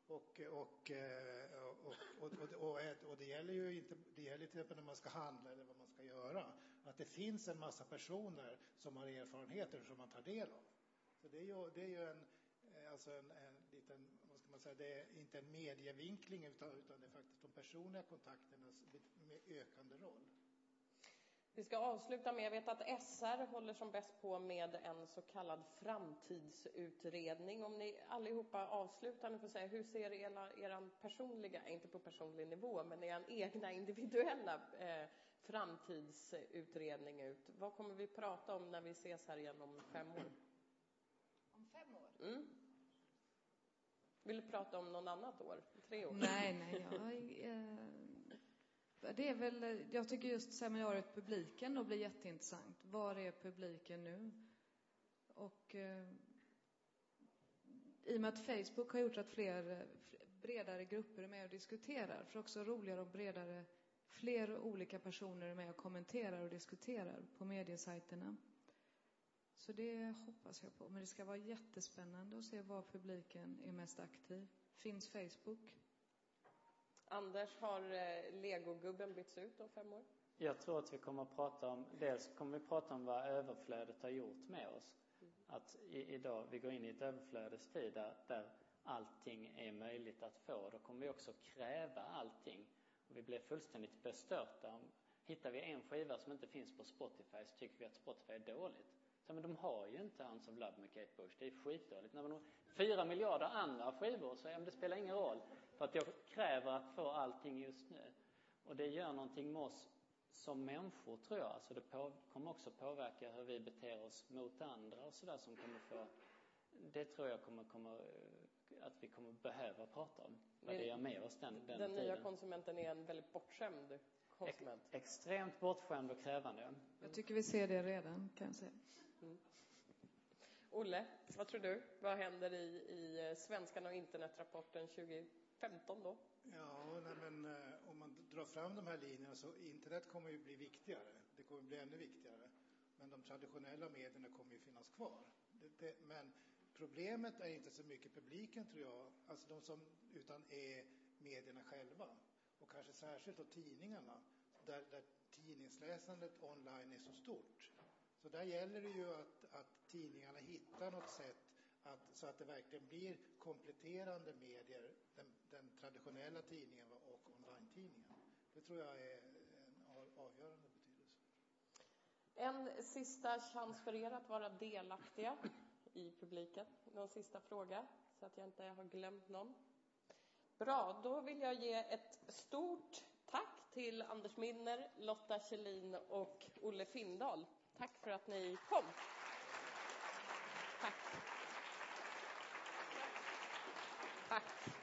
Och det gäller ju inte, det gäller till exempel när man ska handla eller vad man ska göra. Att det finns en massa personer som har erfarenheter som man tar del av. Så det är ju en liten, vad ska man säga, det är inte en medievinkling utan det är faktiskt de personliga kontakternas med ökande roll. Vi ska avsluta med, jag vet att SR håller som bäst på med en så kallad framtidsutredning. Om ni allihopa avslutar nu får säga, hur ser eran personliga, inte på personlig nivå, men eran egna individuella framtidsutredning ut? Vad kommer vi prata om när vi ses här igen om 5 år? Om 5 år? Mm. Vill du prata om någon annat år? 3 år? Nej, det är väl, jag tycker just seminariet publiken då blir jätteintressant. Var är publiken nu? Och i och med att Facebook har gjort att fler bredare grupper är med och diskuterar, för också roligare och bredare, fler olika personer är med och kommenterar och diskuterar på mediesajterna. Så det hoppas jag på. Men det ska vara jättespännande att se var publiken är mest aktiv. Finns Facebook? Anders, har legogubben bytts ut om 5 år? Jag tror att vi kommer att prata om, dels kommer vi prata om vad överflödet har gjort med oss. Att idag vi går in i ett överflödestid där allting är möjligt att få. Då kommer vi också kräva allting. Och vi blir fullständigt bestörta. Hittar vi en skiva som inte finns på Spotify så tycker vi att Spotify är dåligt. Så, men de har ju inte Hounds of Love med Kate Bush. Det är skitdåligt. När man har 4 miljarder andra skivor så det spelar ingen roll. För att jag kräver att få allting just nu. Och det gör någonting med oss som människor, tror jag. Alltså det kommer också påverka hur vi beter oss mot andra och sådär som kommer få. Det tror jag kommer att vi kommer behöva prata om. Vad det gör med oss den nya konsumenten är en väldigt bortskämd konsument. Extremt bortskämd och krävande. Jag tycker vi ser det redan, kan jag säga. Olle, vad tror du? Vad händer i Svenskarna och internetrapporten 2015 då? Ja, men om man drar fram de här linjerna så internet kommer ju bli viktigare. Det kommer bli ännu viktigare. Men de traditionella medierna kommer ju finnas kvar. Men problemet är inte så mycket publiken, tror jag, alltså utan är medierna själva. Och kanske särskilt då tidningarna, där tidningsläsandet online är så stort. Så där gäller det ju att tidningarna hittar något sätt så att det verkligen blir kompletterande medier, den traditionella tidningen och online-tidningen. Det tror jag är en avgörande betydelse. En sista chans för er att vara delaktiga i publiken. Någon sista fråga så att jag inte har glömt någon. Bra, då vill jag ge ett stort tack till Anders Milner, Lotta Kjellin och Olle Finndahl. Tack för att ni kom. Tack. Tack.